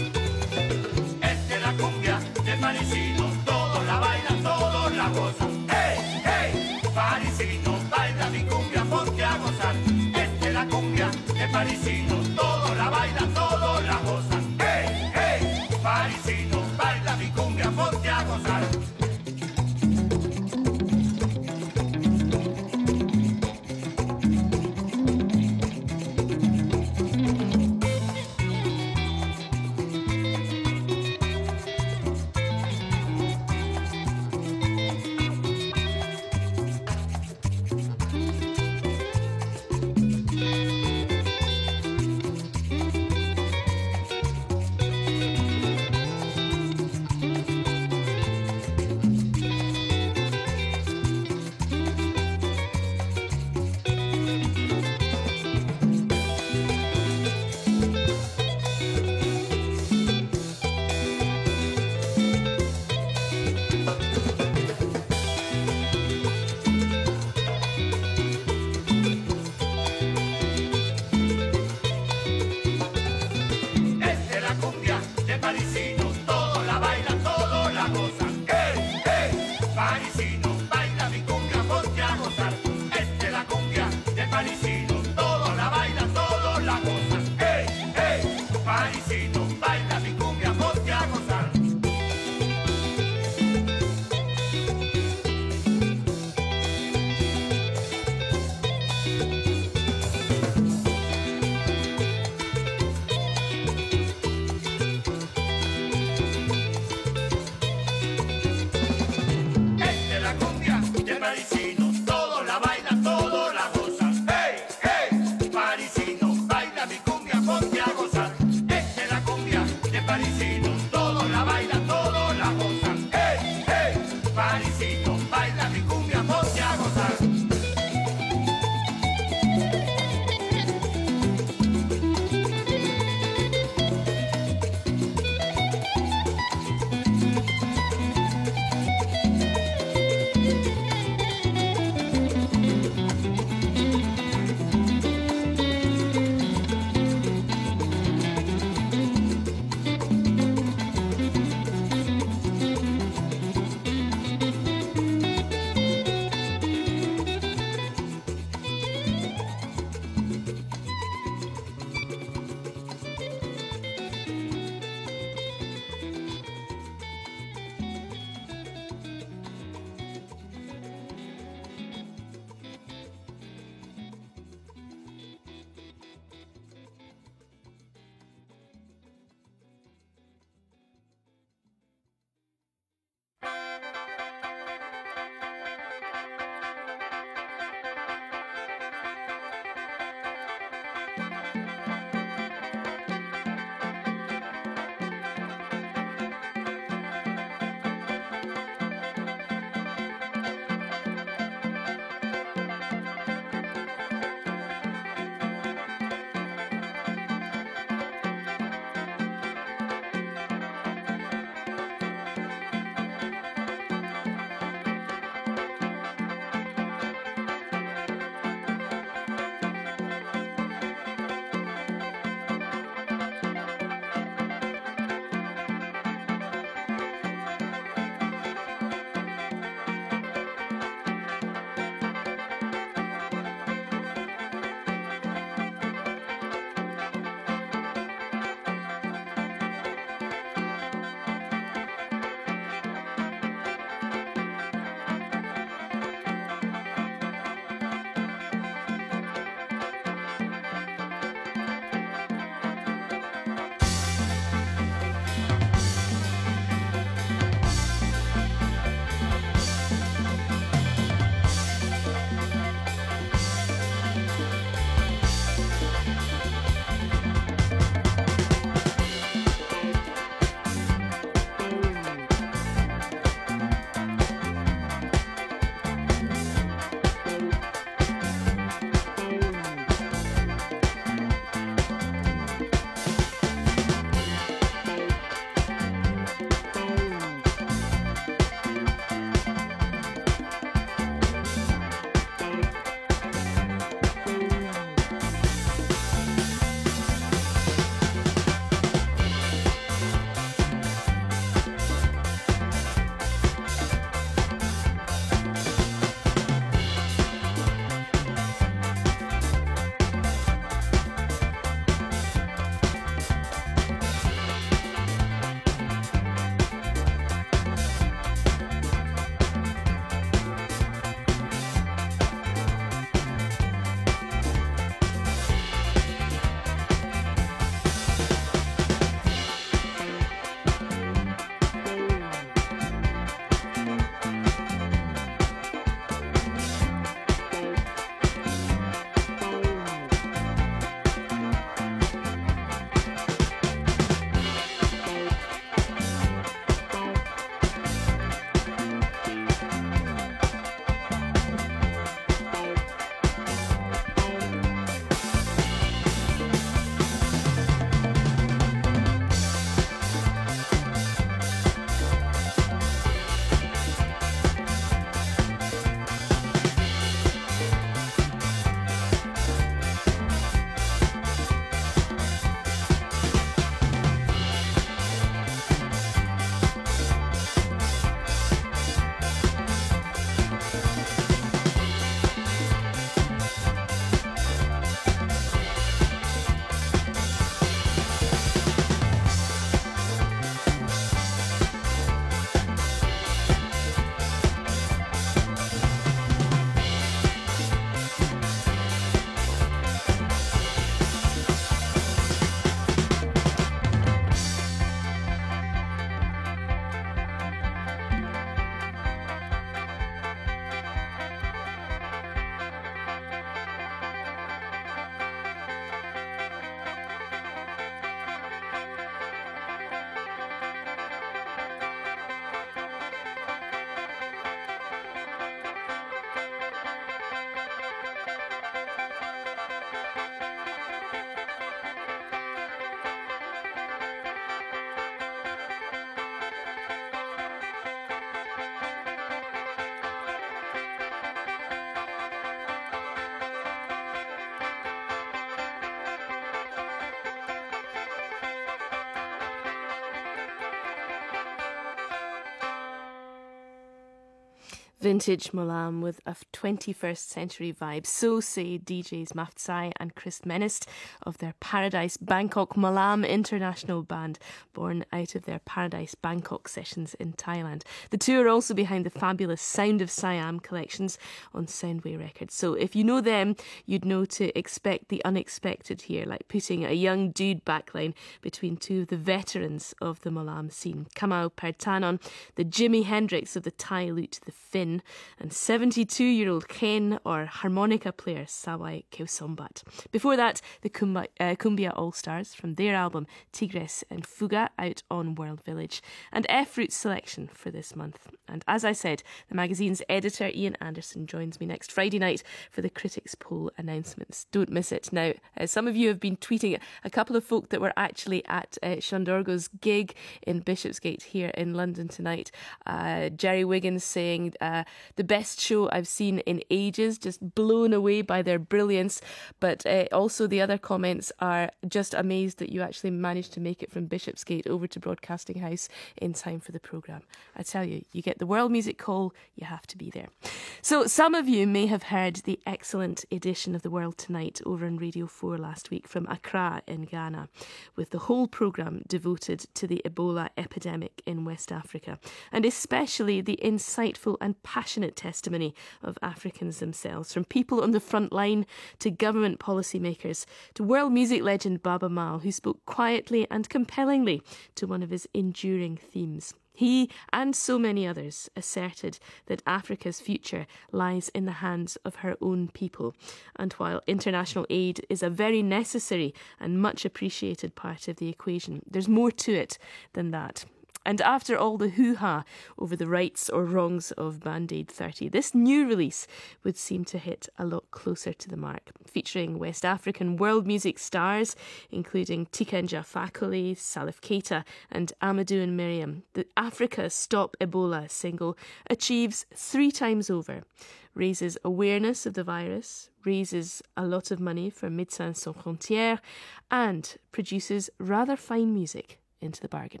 Vintage Molam with a 21st century vibe. So say DJs Maftsai and Chris Menist of their Paradise Bangkok Molam International Band, born out of their Paradise Bangkok sessions in Thailand. The two are also behind the fabulous Sound of Siam collections on Soundway Records. So if you know them, you'd know to expect the unexpected here, like putting a young dude backline between two of the veterans of the Molam scene. Kamau Pertanon, the Jimi Hendrix of the Thai lute, the Finn, and 72-year-old Ken or harmonica player Sawai Keosombat. Before that, the Kumbia All-Stars from their album Tigres and Fuga, out on World Village, and F-Root's selection for this month. And as I said, the magazine's editor Ian Anderson joins me next Friday night for the Critics' Poll announcements. Don't miss it. Now, some of you have been tweeting a couple of folk that were actually at Shondorgo's gig in Bishopsgate here in London tonight. Jerry Wiggins saying the best show I've seen in ages, just blown away by their brilliance. But also the other comments are just amazed that you actually managed to make it from Bishopsgate over to Broadcasting House in time for the programme. I tell you, you get the World Music Call, you have to be there. So some of you may have heard the excellent edition of The World Tonight over on Radio 4 last week from Accra in Ghana, with the whole programme devoted to the Ebola epidemic in West Africa, and especially the insightful and passionate testimony of Africans themselves, from people on the front line to government policymakers to world music legend Baaba Maal, who spoke quietly and compellingly to one of his enduring themes. He and so many others asserted that Africa's future lies in the hands of her own people. And while international aid is a very necessary and much appreciated part of the equation, there's more to it than that. And after all the hoo-ha over the rights or wrongs of Band-Aid 30, this new release would seem to hit a lot closer to the mark, featuring West African world music stars, including Tikenja Fakoly, Salif Keita and Amadou and Miriam. The Africa Stop Ebola single achieves 3 times over, raises awareness of the virus, raises a lot of money for Médecins Sans Frontières, and produces rather fine music into the bargain.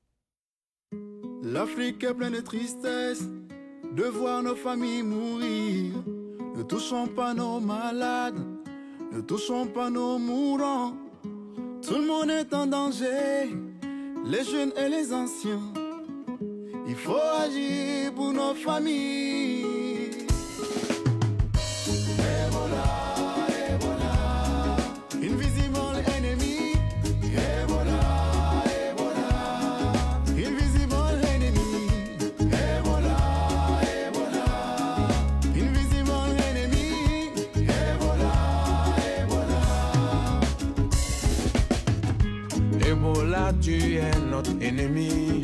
L'Afrique est pleine de tristesse de voir nos familles mourir. Ne touchons pas nos malades, ne touchons pas nos mourants. Tout le monde est en danger, les jeunes et les anciens. Il faut agir pour nos familles. Ebola, Ebola, invisible enemy. Ebola. Ebola, tu es notre ennemi.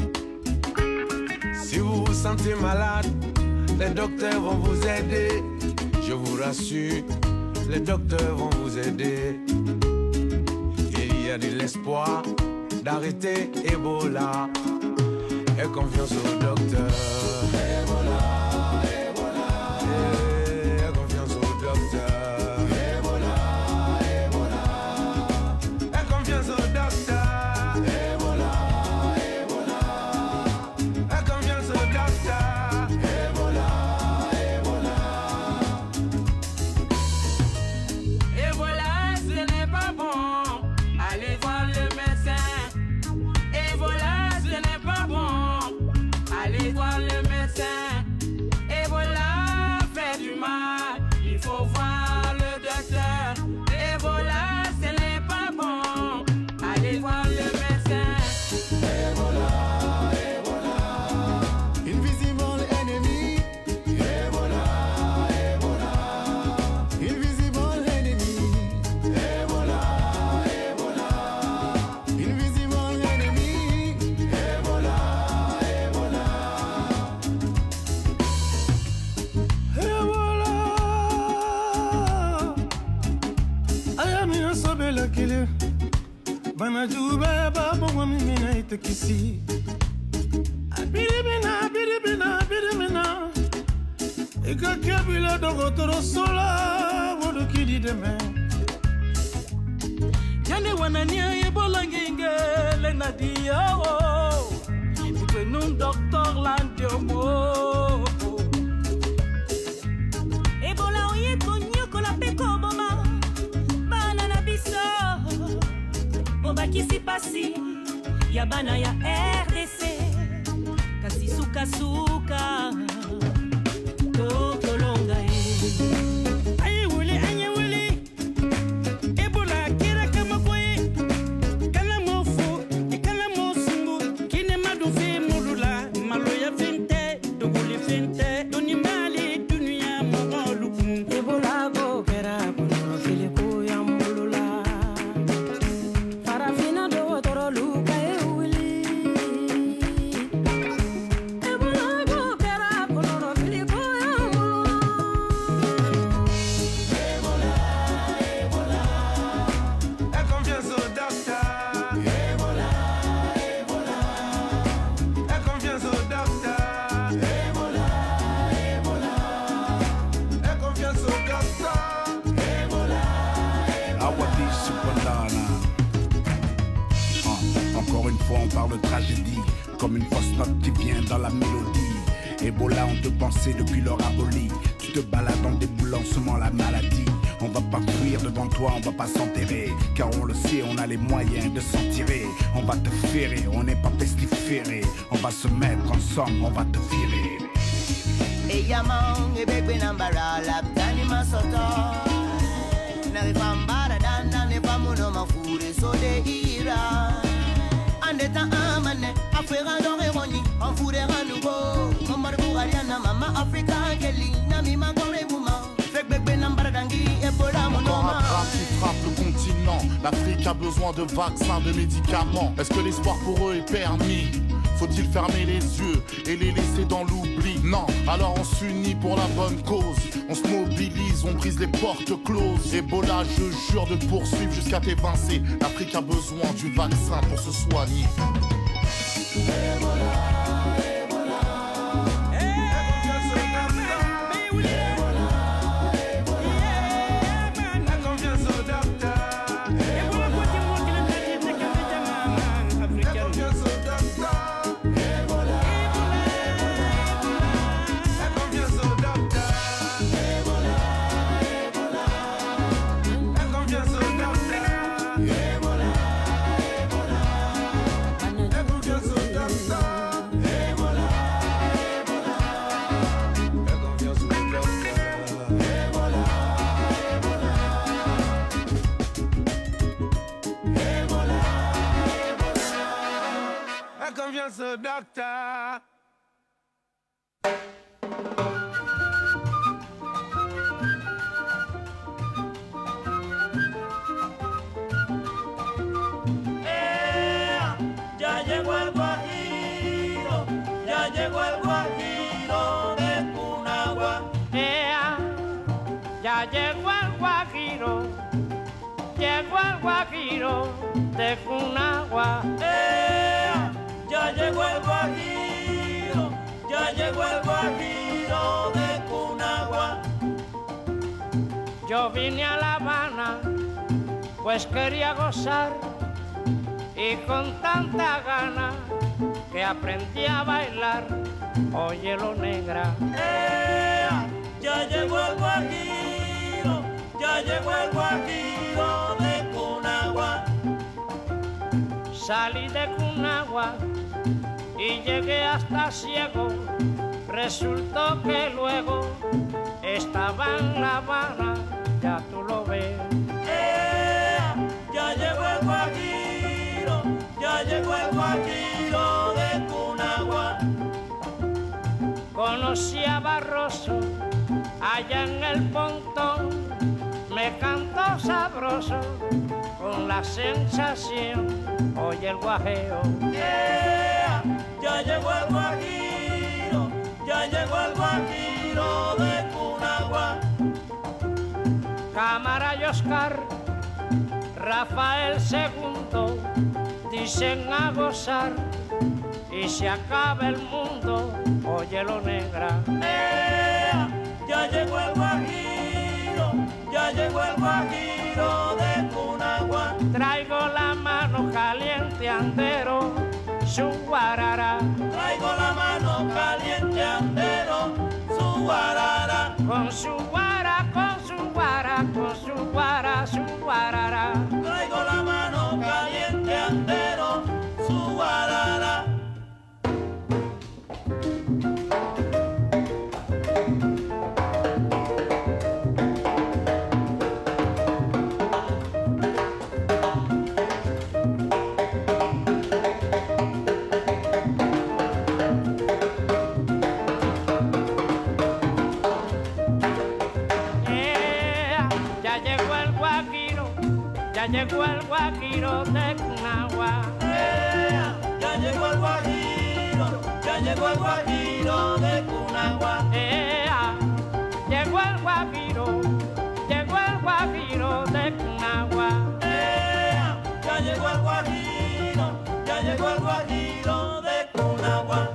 Si vous vous sentez malade, les docteurs vont vous aider. Je vous rassure, les docteurs vont vous aider. Il y a de l'espoir d'arrêter Ebola. Aie confiance aux docteurs. Ebola, Ebola. Aie confiance aux docteurs. Ebola, Ebola. Aie confiance aux docteurs. Ebola, Ebola. Aie confiance aux docteurs. Ebola, Ebola. Ebola, ce n'est pas bon. Allez voir le médecin. Ebola, ce n'est pas bon. Allez voir le médecin. Ebola fait du mal. Il faut voir le docteur. Ebola, ce n'est pas bon. Allez voir le médecin. Ebola, Ebola, invisible enemy. Ebola, Ebola, invisible enemy. Ebola, Ebola, invisible enemy. Ebola, Ebola. Ebola, ayami asobela kile. Banajube babo mina itekisi. Abiribina, biribina, biribina. Ikakebila dogotoro sola, wodo kidi deme. Yande wanania Ebola nginge lenadi oh. Nous docteur Landiomo. Kisipasi ya bana ya RDC kasi suka tolonga aye wuli anye wuli ebola kera kama kwe kala mofu kala mosungu kine madu fe mulula malo ya finte doguli finte doni mali dunia mogolu ebola go kera kono fili ko ya mulula parafina do toro luka e wuli ebola go kera kono fili ko ya mulula La confiance au docteur. Ebola. La confiance au docteur. La confiance au docteur. Awadi Supanana. Encore une fois, on parle de tragédie, comme une fausse note qui vient dans la mélodie. Ebola, on te pensait depuis leur abolie. Tu te balades en déboulant seulement la maladie. On va pas fuir devant toi, on va pas s'enterrer. Car on le sait, on a les moyens de s'en tirer. On va te ferrer, on n'est pas pestiféré. On va se mettre ensemble, on va te virer. Eyamong ebebe nambara laptani masoto na rifambara danda ne pamuno mafure so de ira andeta amane afera dore roni enfure ranugo mama bugariana mama africa keli na mi magore buma fek bebe nambara dangi ebola Encore monoma un drame qui frappe le continent. L'Afrique a besoin de vaccins, de médicaments. Est-ce que l'espoir pour eux est permis? Faut-il fermer les yeux et les laisser dans l'oubli? Non, alors on s'unit pour la bonne cause. On se mobilise, on brise les portes closes. Ebola, je jure de te poursuivre jusqu'à t'évincer. L'Afrique a besoin du vaccin pour se soigner. La confiance au docteur. La confiance au docteur. La confiance au docteur. La confiance au docteur. La confiance au docteur. La confiance au docteur. Ya llegó el guajiro, ya llegó el guajiro de Cunagua. Ya llegó el guajiro de Cunagua. Ya llegó el guajiro, ya llegó el guajiro de Cunagua. Yo vine a La Habana, pues quería gozar y con tanta gana que aprendí a bailar. Óyelo, negra. Ya llegó el guajiro, ya llegó el guajiro de Cunagua. Salí de Cunagua y llegué hasta Ciego. Resultó que luego estaba en La Habana, ya tú lo ves. Ya llegó el guajiro, ya llegó el guajiro de Cunagua. Conocí a Barroso allá en el pontón, me cantó sabroso con la sensación. Oye el guajeo. Ya llegó el guajiro, ya llegó el guajiro de Cunagua. Cámara y Oscar, Rafael II, dicen a gozar y se acaba el mundo. Óyelo, negra. Ya llegó el guajiro, ya llegó el guajiro de Cunagua. Traigo la mano caliente, andero, su guarara. Traigo la mano caliente, andero, su guarara. Con su guara, con su guara, con su guara, su guarara. Traigo la mano caliente, andero. Ya llegó el guajiro, ya llegó el guajiro de Cunagua. Ya llegó el guajiro, ya llegó el guajiro de Cunagua. Llegó el guajiro, llegó el guajiro de Cunagua. Ya llegó el guajiro, ya llegó el guajiro de Cunagua.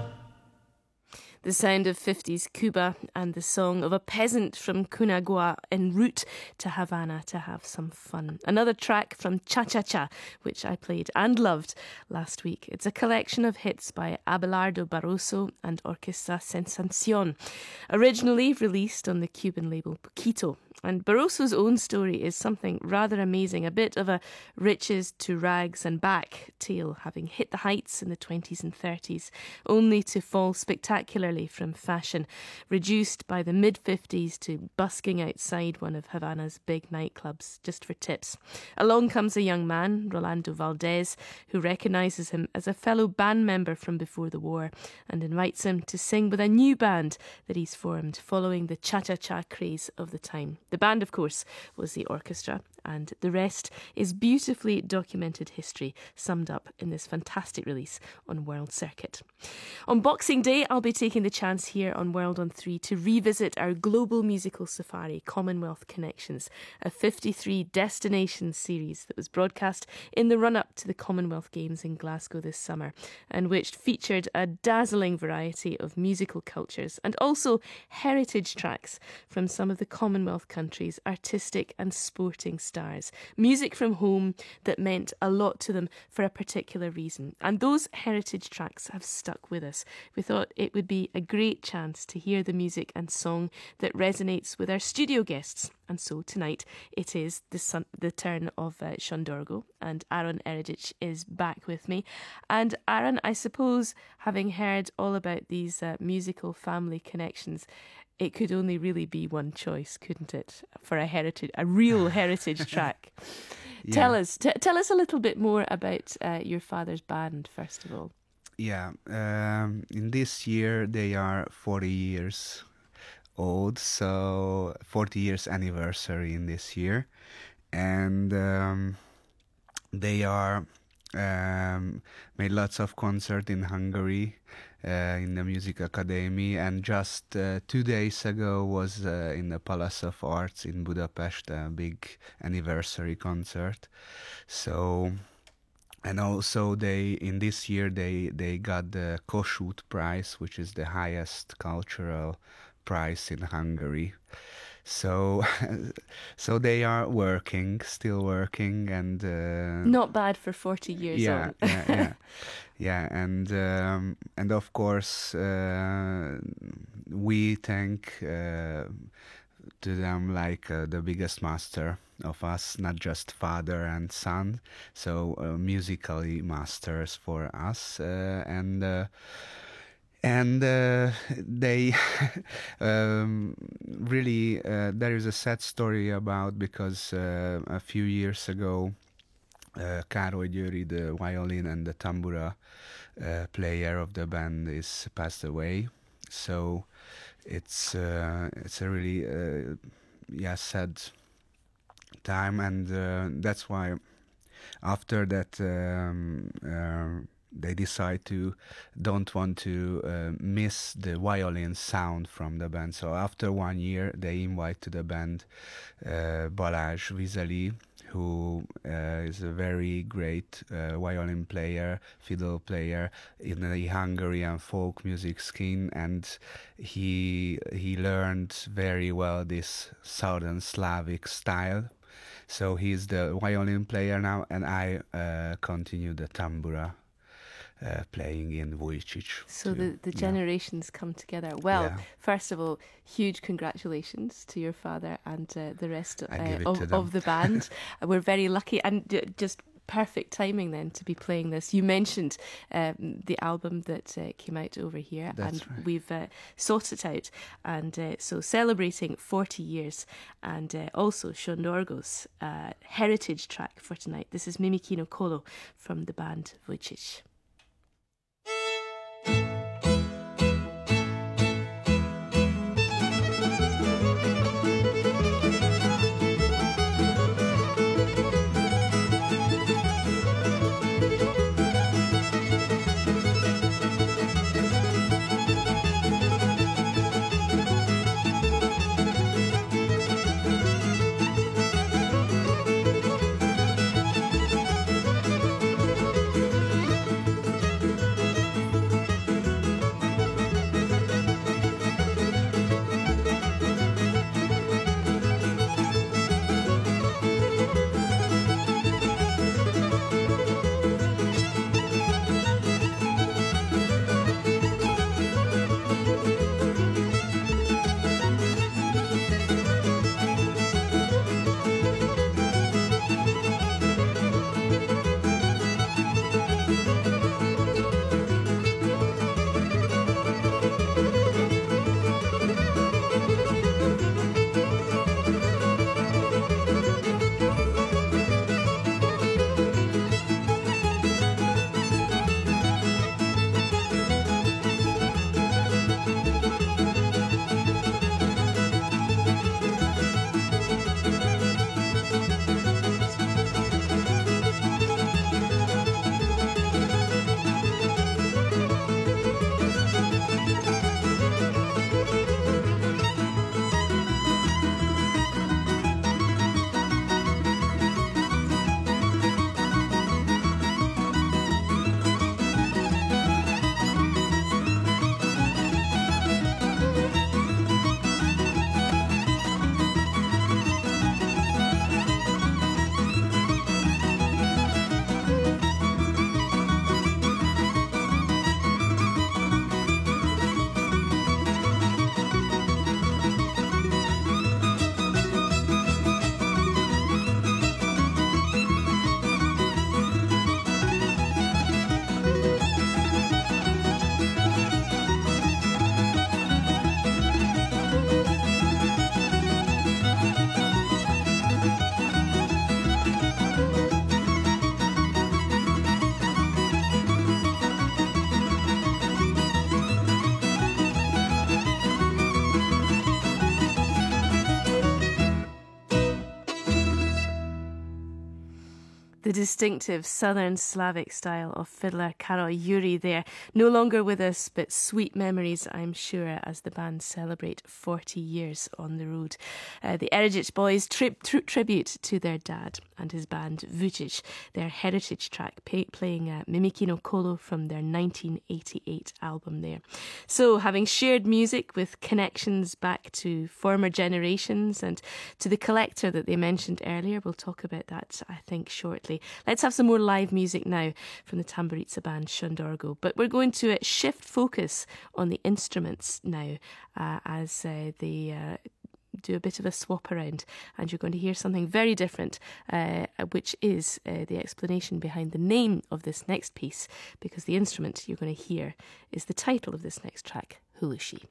The sound of 50s Cuba and the song of a peasant from Cunagua en route to Havana to have some fun. Another track from Cha Cha Cha, which I played and loved last week. It's a collection of hits by Abelardo Barroso and Orquesta Sensación, originally released on the Cuban label Poquito. And Barroso's own story is something rather amazing, a bit of a riches to rags and back tale, having hit the heights in the 20s and 30s, only to fall spectacularly from fashion, reduced by the mid-50s to busking outside one of Havana's big nightclubs just for tips. Along comes a young man, Rolando Valdez, who recognises him as a fellow band member from before the war and invites him to sing with a new band that he's formed following the cha-cha-cha craze of the time. The band, of course, was the orchestra, and the rest is beautifully documented history summed up in this fantastic release on World Circuit. On Boxing Day, I'll be taking the chance here on World on 3 to revisit our global musical safari, Commonwealth Connections, a 53 destination series that was broadcast in the run-up to the Commonwealth Games in Glasgow this summer, and which featured a dazzling variety of musical cultures and also heritage tracks from some of the Commonwealth countries' artistic and sporting stars. Music from home that meant a lot to them for a particular reason. And those heritage tracks have stuck with us. We thought it would be a great chance to hear the music and song that resonates with our studio guests. And so tonight it is the turn of Sean Dorgo, and Aaron Eredic is back with me. And Aaron, I suppose, having heard all about these musical family connections, it could only really be one choice, couldn't it, for a real heritage track? Yeah. Tell us a little bit more about your father's band, first of all. Yeah, in this year they are 40 years old, so 40 years anniversary in this year, and they are made lots of concerts in Hungary, in the Music Academy, and just 2 days ago was in the Palace of Arts in Budapest, a big anniversary concert. So, and also in this year they got the Kossuth Prize, which is the highest cultural prize in Hungary. So they are still working, and not bad for 40 years on. Yeah, and of course we thank to them like the biggest master of us, not just father and son, so musically masters for us, and they really there is a sad story about, because a few years ago Károly Győri, the violin and the tambura player of the band, is passed away. So it's a really sad time, and that's why after that they decide don't want to miss the violin sound from the band. So after 1 year they invite to the band Balázs Vizeli, who is a very great violin player, fiddle player in the Hungarian folk music scene, and he learned very well this Southern Slavic style. So he's the violin player now, and I continue the tambura playing in Vujicic. So the generations come together. Well, first of all, huge congratulations to your father and the rest of the band. We're very lucky, and just perfect timing then to be playing this. You mentioned the album that came out over here. That's and right. We've sought it out, and so celebrating 40 years, and also Sean Dorgo's heritage track for tonight. This is Mimikino Kolo from the band Vujicic. The distinctive Southern Slavic style of fiddler Karol Jury there. No longer with us, but sweet memories, I'm sure, as the band celebrate 40 years on the road. The Erejic Boys tribute to their dad and his band Vucic, their heritage track, playing Mimiki no Kolo from their 1988 album there. So, having shared music with connections back to former generations and to the collector that they mentioned earlier, we'll talk about that, I think, shortly. Let's have some more live music now from the Tamburitsa band Shundorgo. But we're going to shift focus on the instruments now as they do a bit of a swap around, and you're going to hear something very different, which is the explanation behind the name of this next piece, because the instrument you're going to hear is the title of this next track, Hulushi.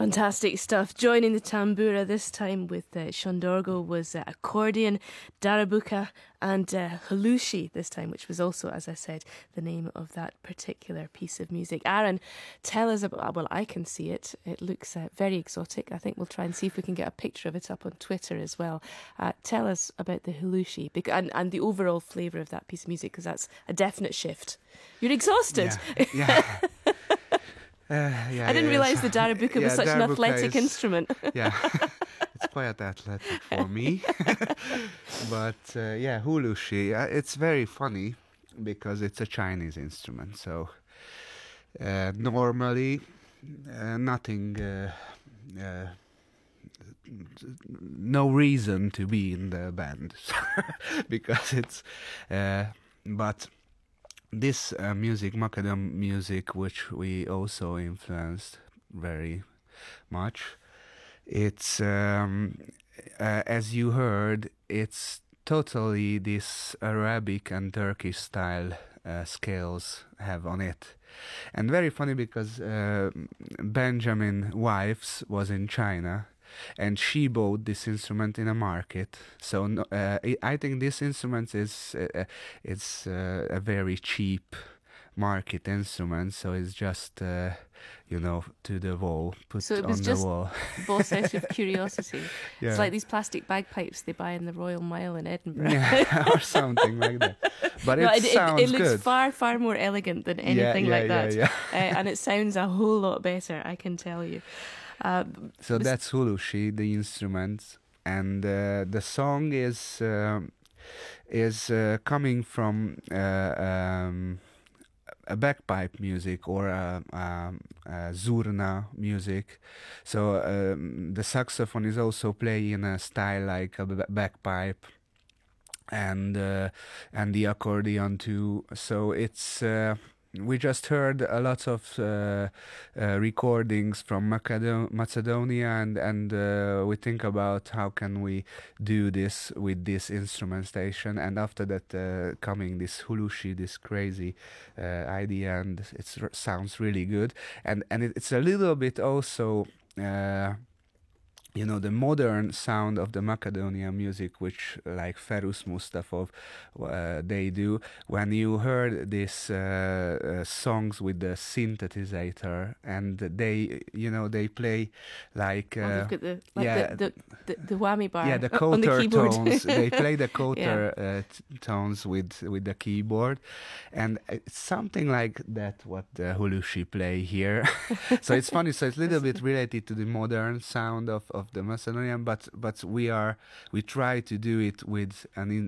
Fantastic stuff. Joining the tambura this time with Shondorgo was accordion, darabuka and halushi this time, which was also, as I said, the name of that particular piece of music. Aaron, tell us about, well, I can see it. It looks very exotic. I think we'll try and see if we can get a picture of it up on Twitter as well. Tell us about the halushi and the overall flavour of that piece of music, because that's a definite shift. You're exhausted. Yeah. I didn't realise the darabuka was such an athletic instrument. Yeah, it's quite athletic for me. But halushi, it's very funny because it's a Chinese instrument. So normally nothing, no reason to be in the band because it's, but this music, Macadam music, which we also influenced very much, it's, as you heard, it's totally this Arabic and Turkish style scales have on it. And very funny because Benjamin Wives was in China, and she bought this instrument in a market. So I think this instrument is a very cheap market instrument. So it's just to the wall, put so it on was the just wall. Bought out of curiosity. Yeah. It's like these plastic bagpipes they buy in the Royal Mile in Edinburgh. Yeah, or something like that. But no, it sounds it looks good. far more elegant than anything like that. Yeah. And it sounds a whole lot better, I can tell you. So that's halushi, the instrument, and the song is coming from a bagpipe music or a zurna music. So the saxophone is also playing in a style like a bagpipe, and the accordion too. So it's. We just heard a lot of recordings from Macedonia, and we think about how can we do this with this instrumentation, and after that coming this halushi, this crazy idea, and it sounds really good, and it's a little bit also the modern sound of the Macedonian music, which like Ferus Mustafov they do. When you heard these songs with the synthesizer, and they play like they've got the whammy bar. Yeah, the on the counter keyboard. tones. They play the counter tones with the keyboard, and it's something like that what the halushi play here. So it's funny. So it's a little bit related to the modern sound of the Macedonian, but we try to do it with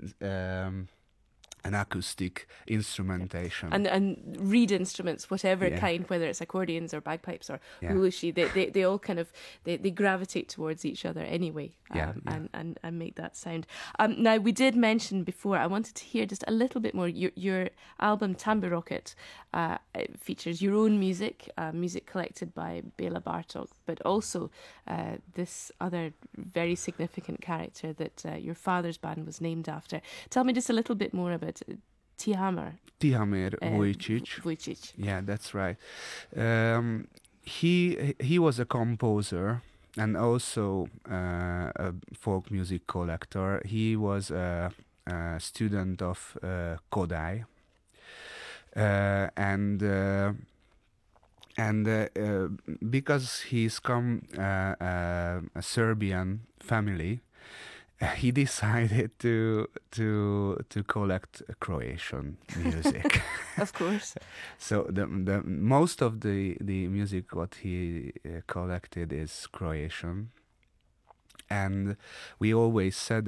an acoustic instrumentation and reed instruments, whatever Yeah. kind, whether it's accordions or bagpipes or Yeah. halushi, they all kind of they gravitate towards each other anyway, Yeah. and make that sound. Now we did mention before, I wanted to hear just a little bit more. Your album Tambour Rocket features your own music, music collected by Bela Bartok, but also this other very significant character that your father's band was named after. Tell me just a little bit more about Tihomir Vujicic. Yeah, that's right. He was a composer and also a folk music collector. He was a student of Kodály, and because he's come a Serbian family, he decided to collect Croatian music. Of course. So the most of the music what he collected is Croatian, and we always said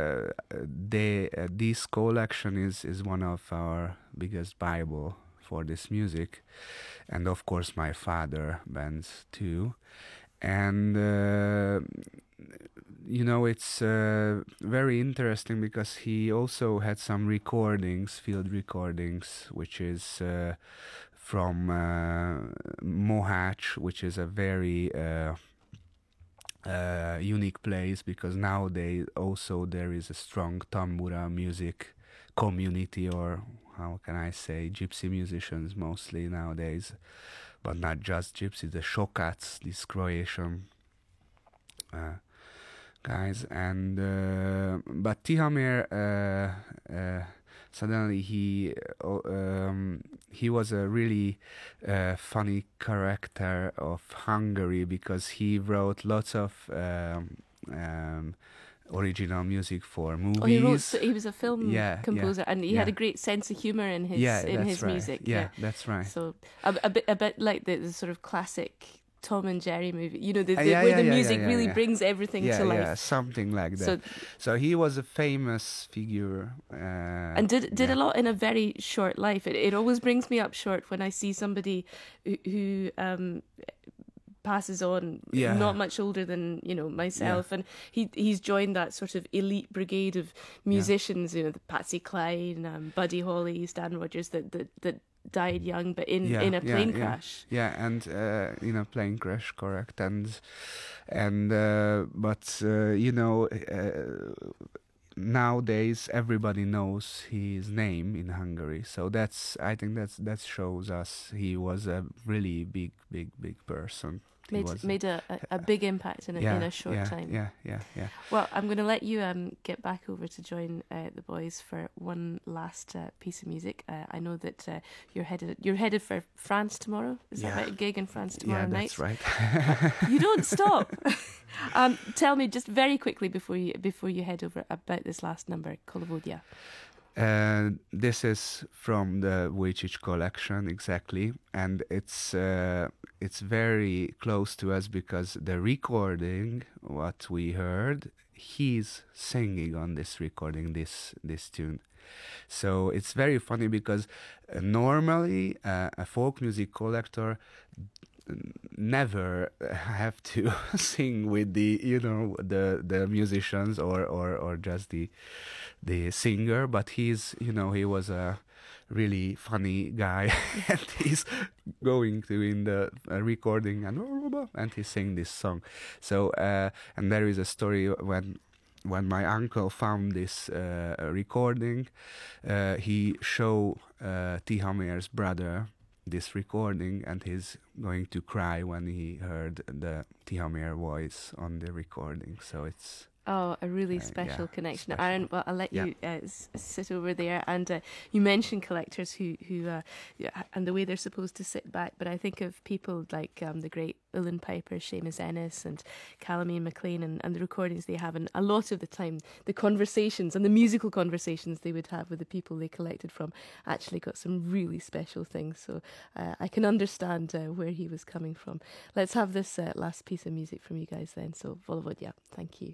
this collection is one of our biggest Bible for this music, and of course my father bands too, and. It's very interesting because he also had some field recordings, which is from Mohács, which is a very unique place, because nowadays also there is a strong tambura music community, or how can I say, gypsy musicians mostly nowadays. but not just gypsies, the Shokats, these Croatian guys. And but Tihamér suddenly he was a really funny character of Hungary, because he wrote lots of original music for movies. He was a film composer, and he had a great sense of humor in his music. Yeah, that's right. So a bit like the sort of classic Tom and Jerry movie, where the music really brings everything to life. Yeah, something like that. So he was a famous figure, and did a lot in a very short life. It always brings me up short when I see somebody who passes on, not much older than myself, and he's joined that sort of elite brigade of musicians, the Patsy Cline, Buddy Holly, Stan Rogers, that died young, but in a plane crash. And in a plane crash, correct. Nowadays everybody knows his name in Hungary, so I think that shows us he was a really big person. Made a big impact in a short time. Yeah. Well, I'm going to let you get back over to join the boys for one last piece of music. I know that you're headed for France tomorrow. Is that right? A gig in France tomorrow night? Yeah, that's right. You don't stop. Tell me just very quickly before you head over about this last number, Kolovodia. This is from the Vujicic collection, exactly, and it's very close to us because the recording, what we heard, he's singing on this recording, this tune. So it's very funny because normally a folk music collector never have to sing with the musicians or just the singer, but he was a really funny guy and he's going to in the recording and he sing this song. So and there is a story when my uncle found this recording, he showed Tihamér's brother this recording, and he's going to cry when he heard the Tihamér voice on the recording. So it's a really special connection. Aaron, well, I'll let you sit over there. And you mentioned collectors who and the way they're supposed to sit back, but I think of people like the great Ulan Piper, Seamus Ennis and Callum MacLean and the recordings they have, and a lot of the time the conversations and the musical conversations they would have with the people they collected from actually got some really special things. So I can understand where he was coming from. Let's have this last piece of music from you guys then. So Volovodia, thank you.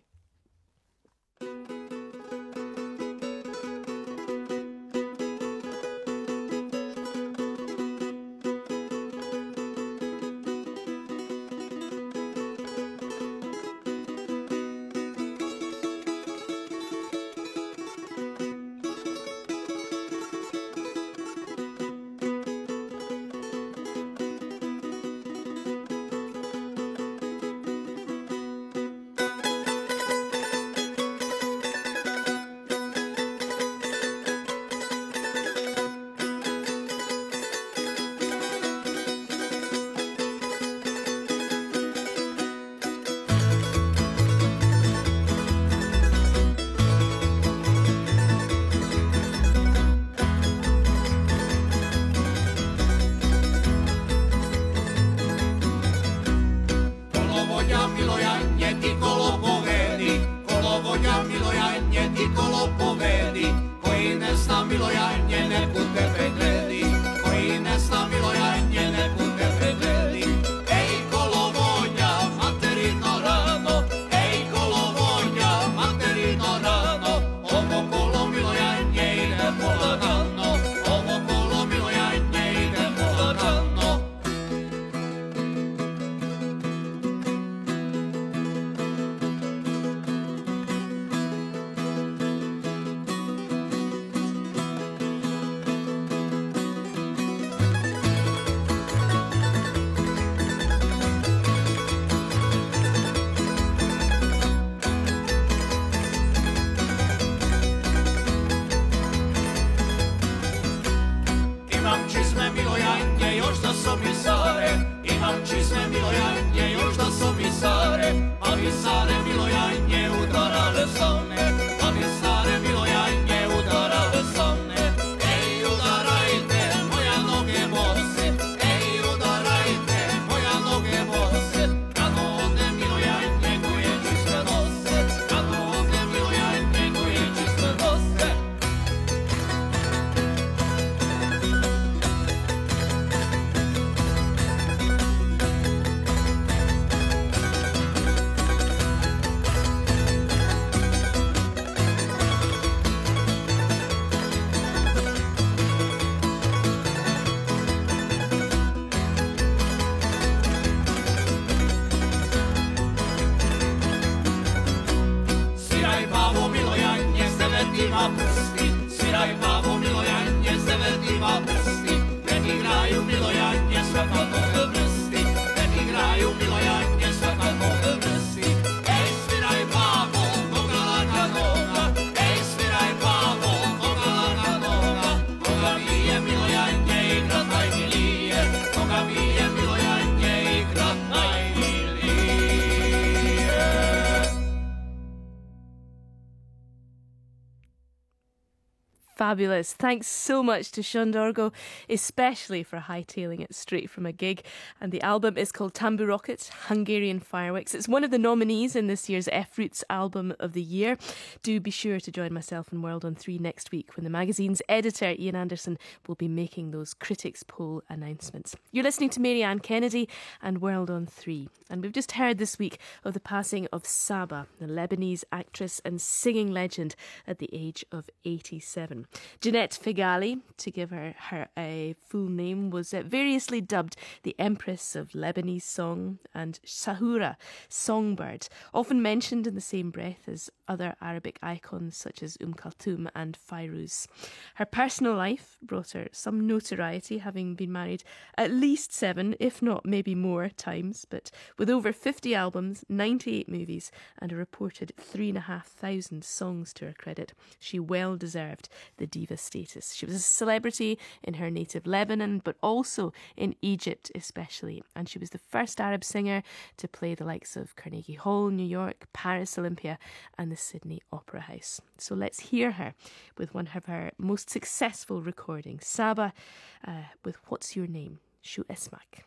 vrtima prsti, sviraj babo Milojanje, se vrtima prsti, meni igraju Milojanje, svaka moga vrsti, meni igraju Milojanje, svaka moga vrsti. Ej, sviraj babo, moga laka noga, ej, sviraj babo, moga laka noga, moga mi je Milojanje igra najmilije, moga mi je Milojanje igra najmilije. Fabulous. Thanks so much to Sean Dorgo, especially for hightailing it straight from a gig. And the album is called Tambu Rocket, Hungarian Fireworks. It's one of the nominees in this year's F-Roots Album of the Year. Do be sure to join myself and World on 3 next week when the magazine's editor, Ian Anderson, will be making those critics poll announcements. You're listening to Marianne Kennedy and World on 3. And we've just heard this week of the passing of Saba, the Lebanese actress and singing legend at the age of 87. Jeanette Figali, to give her a full name, was variously dubbed the Empress of Lebanese Song and Sahura, Songbird, often mentioned in the same breath as other Arabic icons such as Kulthum and Fairuz. Her personal life brought her some notoriety, having been married at least 7, if not maybe more times, but with over 50 albums, 98 movies and a reported 3,500 songs to her credit, she well deserved the diva status. She was a celebrity in her native Lebanon, but also in Egypt especially, and she was the first Arab singer to play the likes of Carnegie Hall, New York, Paris Olympia and the Sydney Opera House. So let's hear her with one of her most successful recordings, Saba, with What's Your Name? Shu Esmak.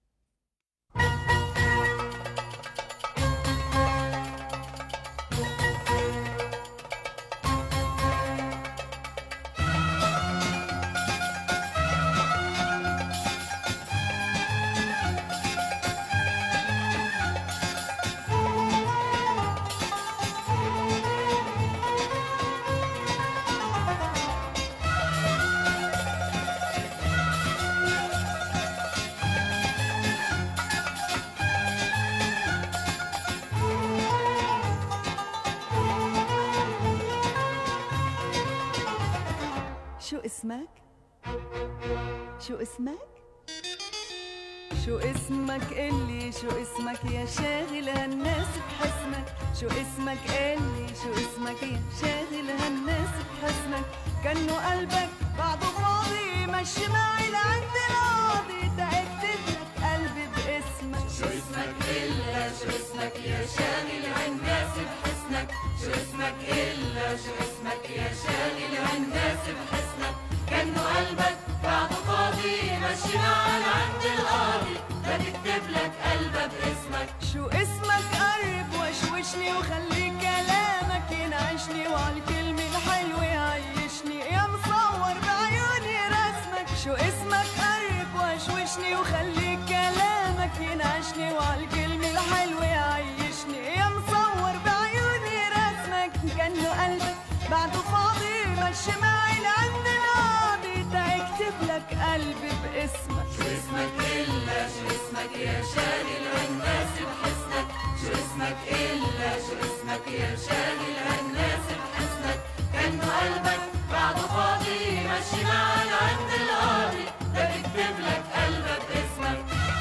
شو اسمك؟ شو اسمك؟ شو اسمك قلي شو اسمك يا شاغل هالناس بحسنك شو اسمك قلي شو اسمك يا شاغل هالناس بحسنك كأنه قلبك بعده فاضي مشي معي لعند القاضي تأكد لك قلبي باسمك شو اسمك إلا شو اسمك يا شاغل هالناس بحسنك شو اسمك إلا شو اسمك يا شاغل هالناس بحسنك كأنه قلبك بعده فاضي مشي معي لعند القاضي تكتب لك قلبه باسمك شو اسمك قرب وشوشني وخلي كلامك ينعشني وعالكلمة الحلوة يعيشني يا مصور بعيوني رسمك شو اسمك قرب وشوشني وخلي كلامك ينعشني وعالكلمة الحلوة يعيشني يا مصور بعيوني رسمك كأنه قلبك بعده فاضي مشي معي لعند القاضي تكتب لك قلبي باسمك شو اسمك إلا شو اسمك يا شاغل هالناس بحسنك شو اسمك إلا شو اسمك يا شاغل هالناس بحسنك كأنه قلبك بعده فاضي مشي معي عند القاضي تكتب لك قلبك باسمك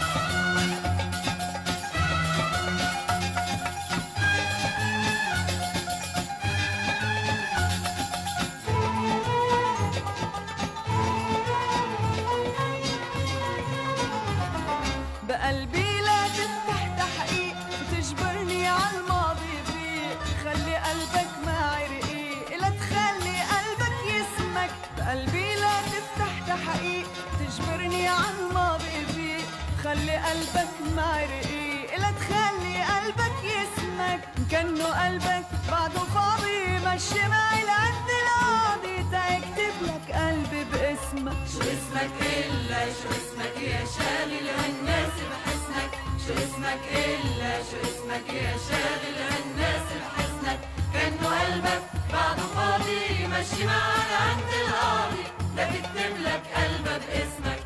بقلبي لا تفتح تحقيق وتجبرني عالماضي فيك خلي قلبك معي رقيق لا تخلي قلبك يسمك بقلبي لا تفتح تحقيق تجبرني عالماضي فيك خلي قلبك معي رقيق لا تخلي قلبك يسمك كأنه قلبك بعده فاضي مشي معي لعند القاضي تكتب لك قلبي باسمك شو اسمك إلا شو اسمك يا شاغل هالناس بحسنك شو اسمك إلا شو اسمك يا شاغل هالناس بحسنك كأنه قلبك بعده فاضي مشي معك عند القاضي تكتب لك قلبه باسمك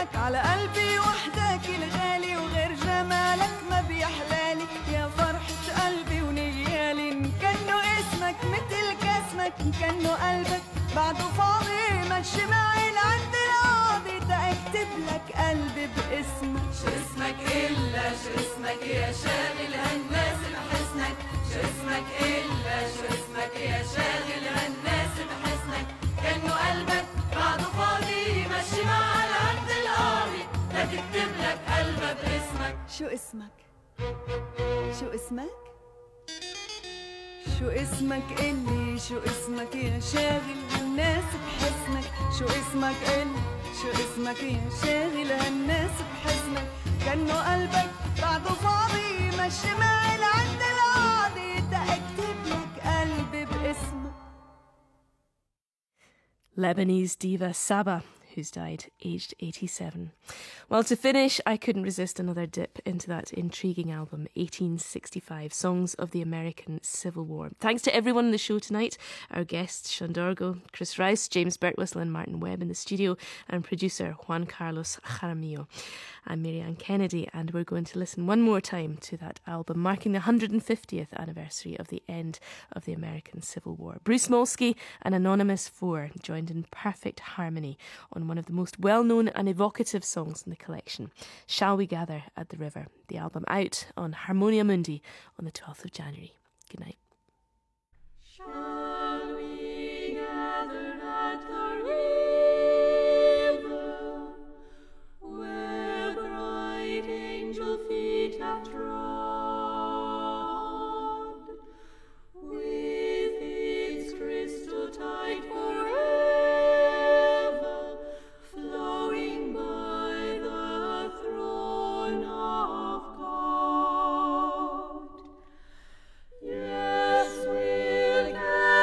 اسمك على قلبي وحدك الغالي وغير جمالك ما بيحلالي يا فرحة قلبي ونيالي إن كانه اسمك مثل كاسمك إن كانه قلبك بعده فاضي ماشي معي لعند القاضي تأكتب لك قلبي باسمك شو اسمك إلا شو اسمك يا شاغل هالناس بحسنك شو اسمك إلا شو اسمك يا شاغل هالناس بحسنك كأنه قلبك بعده فاضي ماشي معه لعند القاضي تكتب لك قلبه باسمك شو اسمك شو اسمك شو اسمك إلي شو اسمك يا شاغل هالناس بحسنك شو اسمك إلي شو اسمك يا شاغل هالناس بحسنك كأنه قلبك بعده فاضي ماشي معي لعند القاضي تأكتب لك قلبي باسمك. Lebanese diva Saba, who's died aged 87. Well, to finish, I couldn't resist another dip into that intriguing album, 1865, Songs of the American Civil War. Thanks to everyone on the show tonight, our guests, Shandorgo, Chris Rice, James Birtwistle and Martin Webb in the studio, and producer Juan Carlos Jaramillo. I'm Marianne Kennedy, and we're going to listen one more time to that album, marking the 150th anniversary of the end of the American Civil War. Bruce Molsky and Anonymous 4 joined in perfect harmony on one of the most well-known and evocative songs in the collection, Shall We Gather at the River, the album out on Harmonia Mundi on the 12th of January. Good night. Shall we gather at the river where bright angel feet have trod with its crystal tide forever flowing by the throne of God? Yes, we'll gather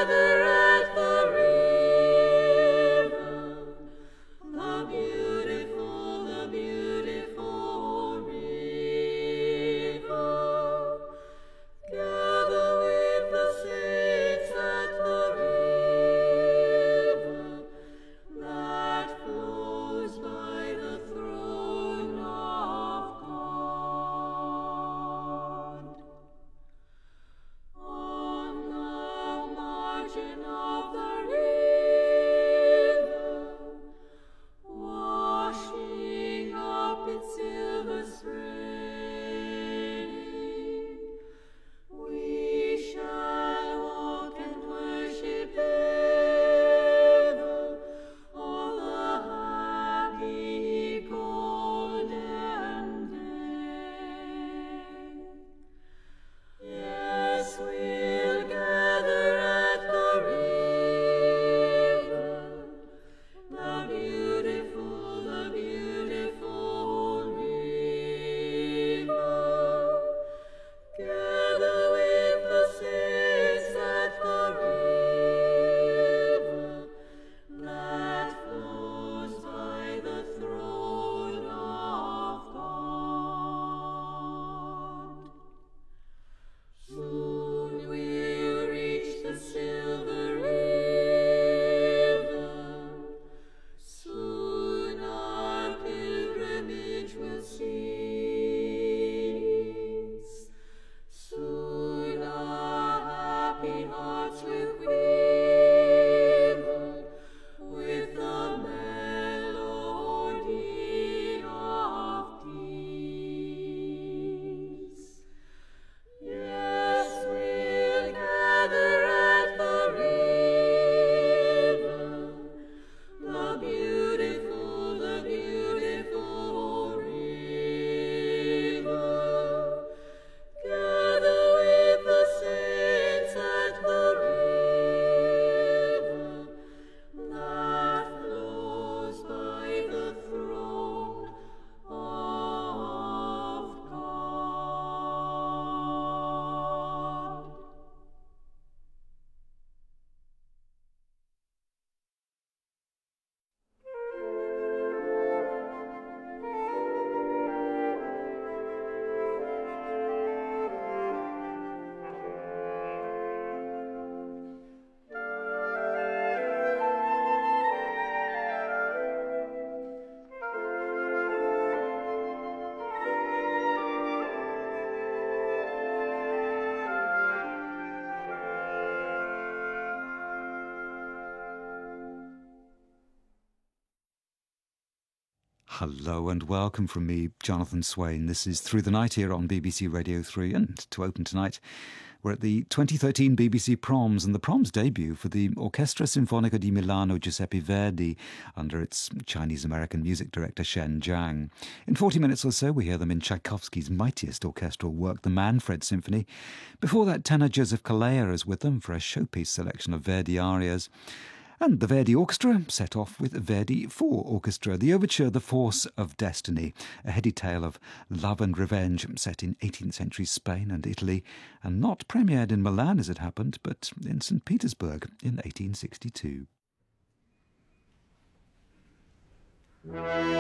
Hello and welcome from me, Jonathan Swain. This is Through the Night here on BBC Radio 3, and to open tonight, we're at the 2013 BBC Proms, and the Proms debut for the Orchestra Sinfonica di Milano Giuseppe Verdi under its Chinese-American music director Shen Zhang. In 40 minutes or so, we hear them in Tchaikovsky's mightiest orchestral work, the Manfred Symphony. Before that, tenor Joseph Calleja is with them for a showpiece selection of Verdi arias. And the Verdi Orchestra set off with Verdi for Orchestra, the overture The Force of Destiny, a heady tale of love and revenge set in 18th century Spain and Italy, and not premiered in Milan as it happened, but in St. Petersburg in 1862.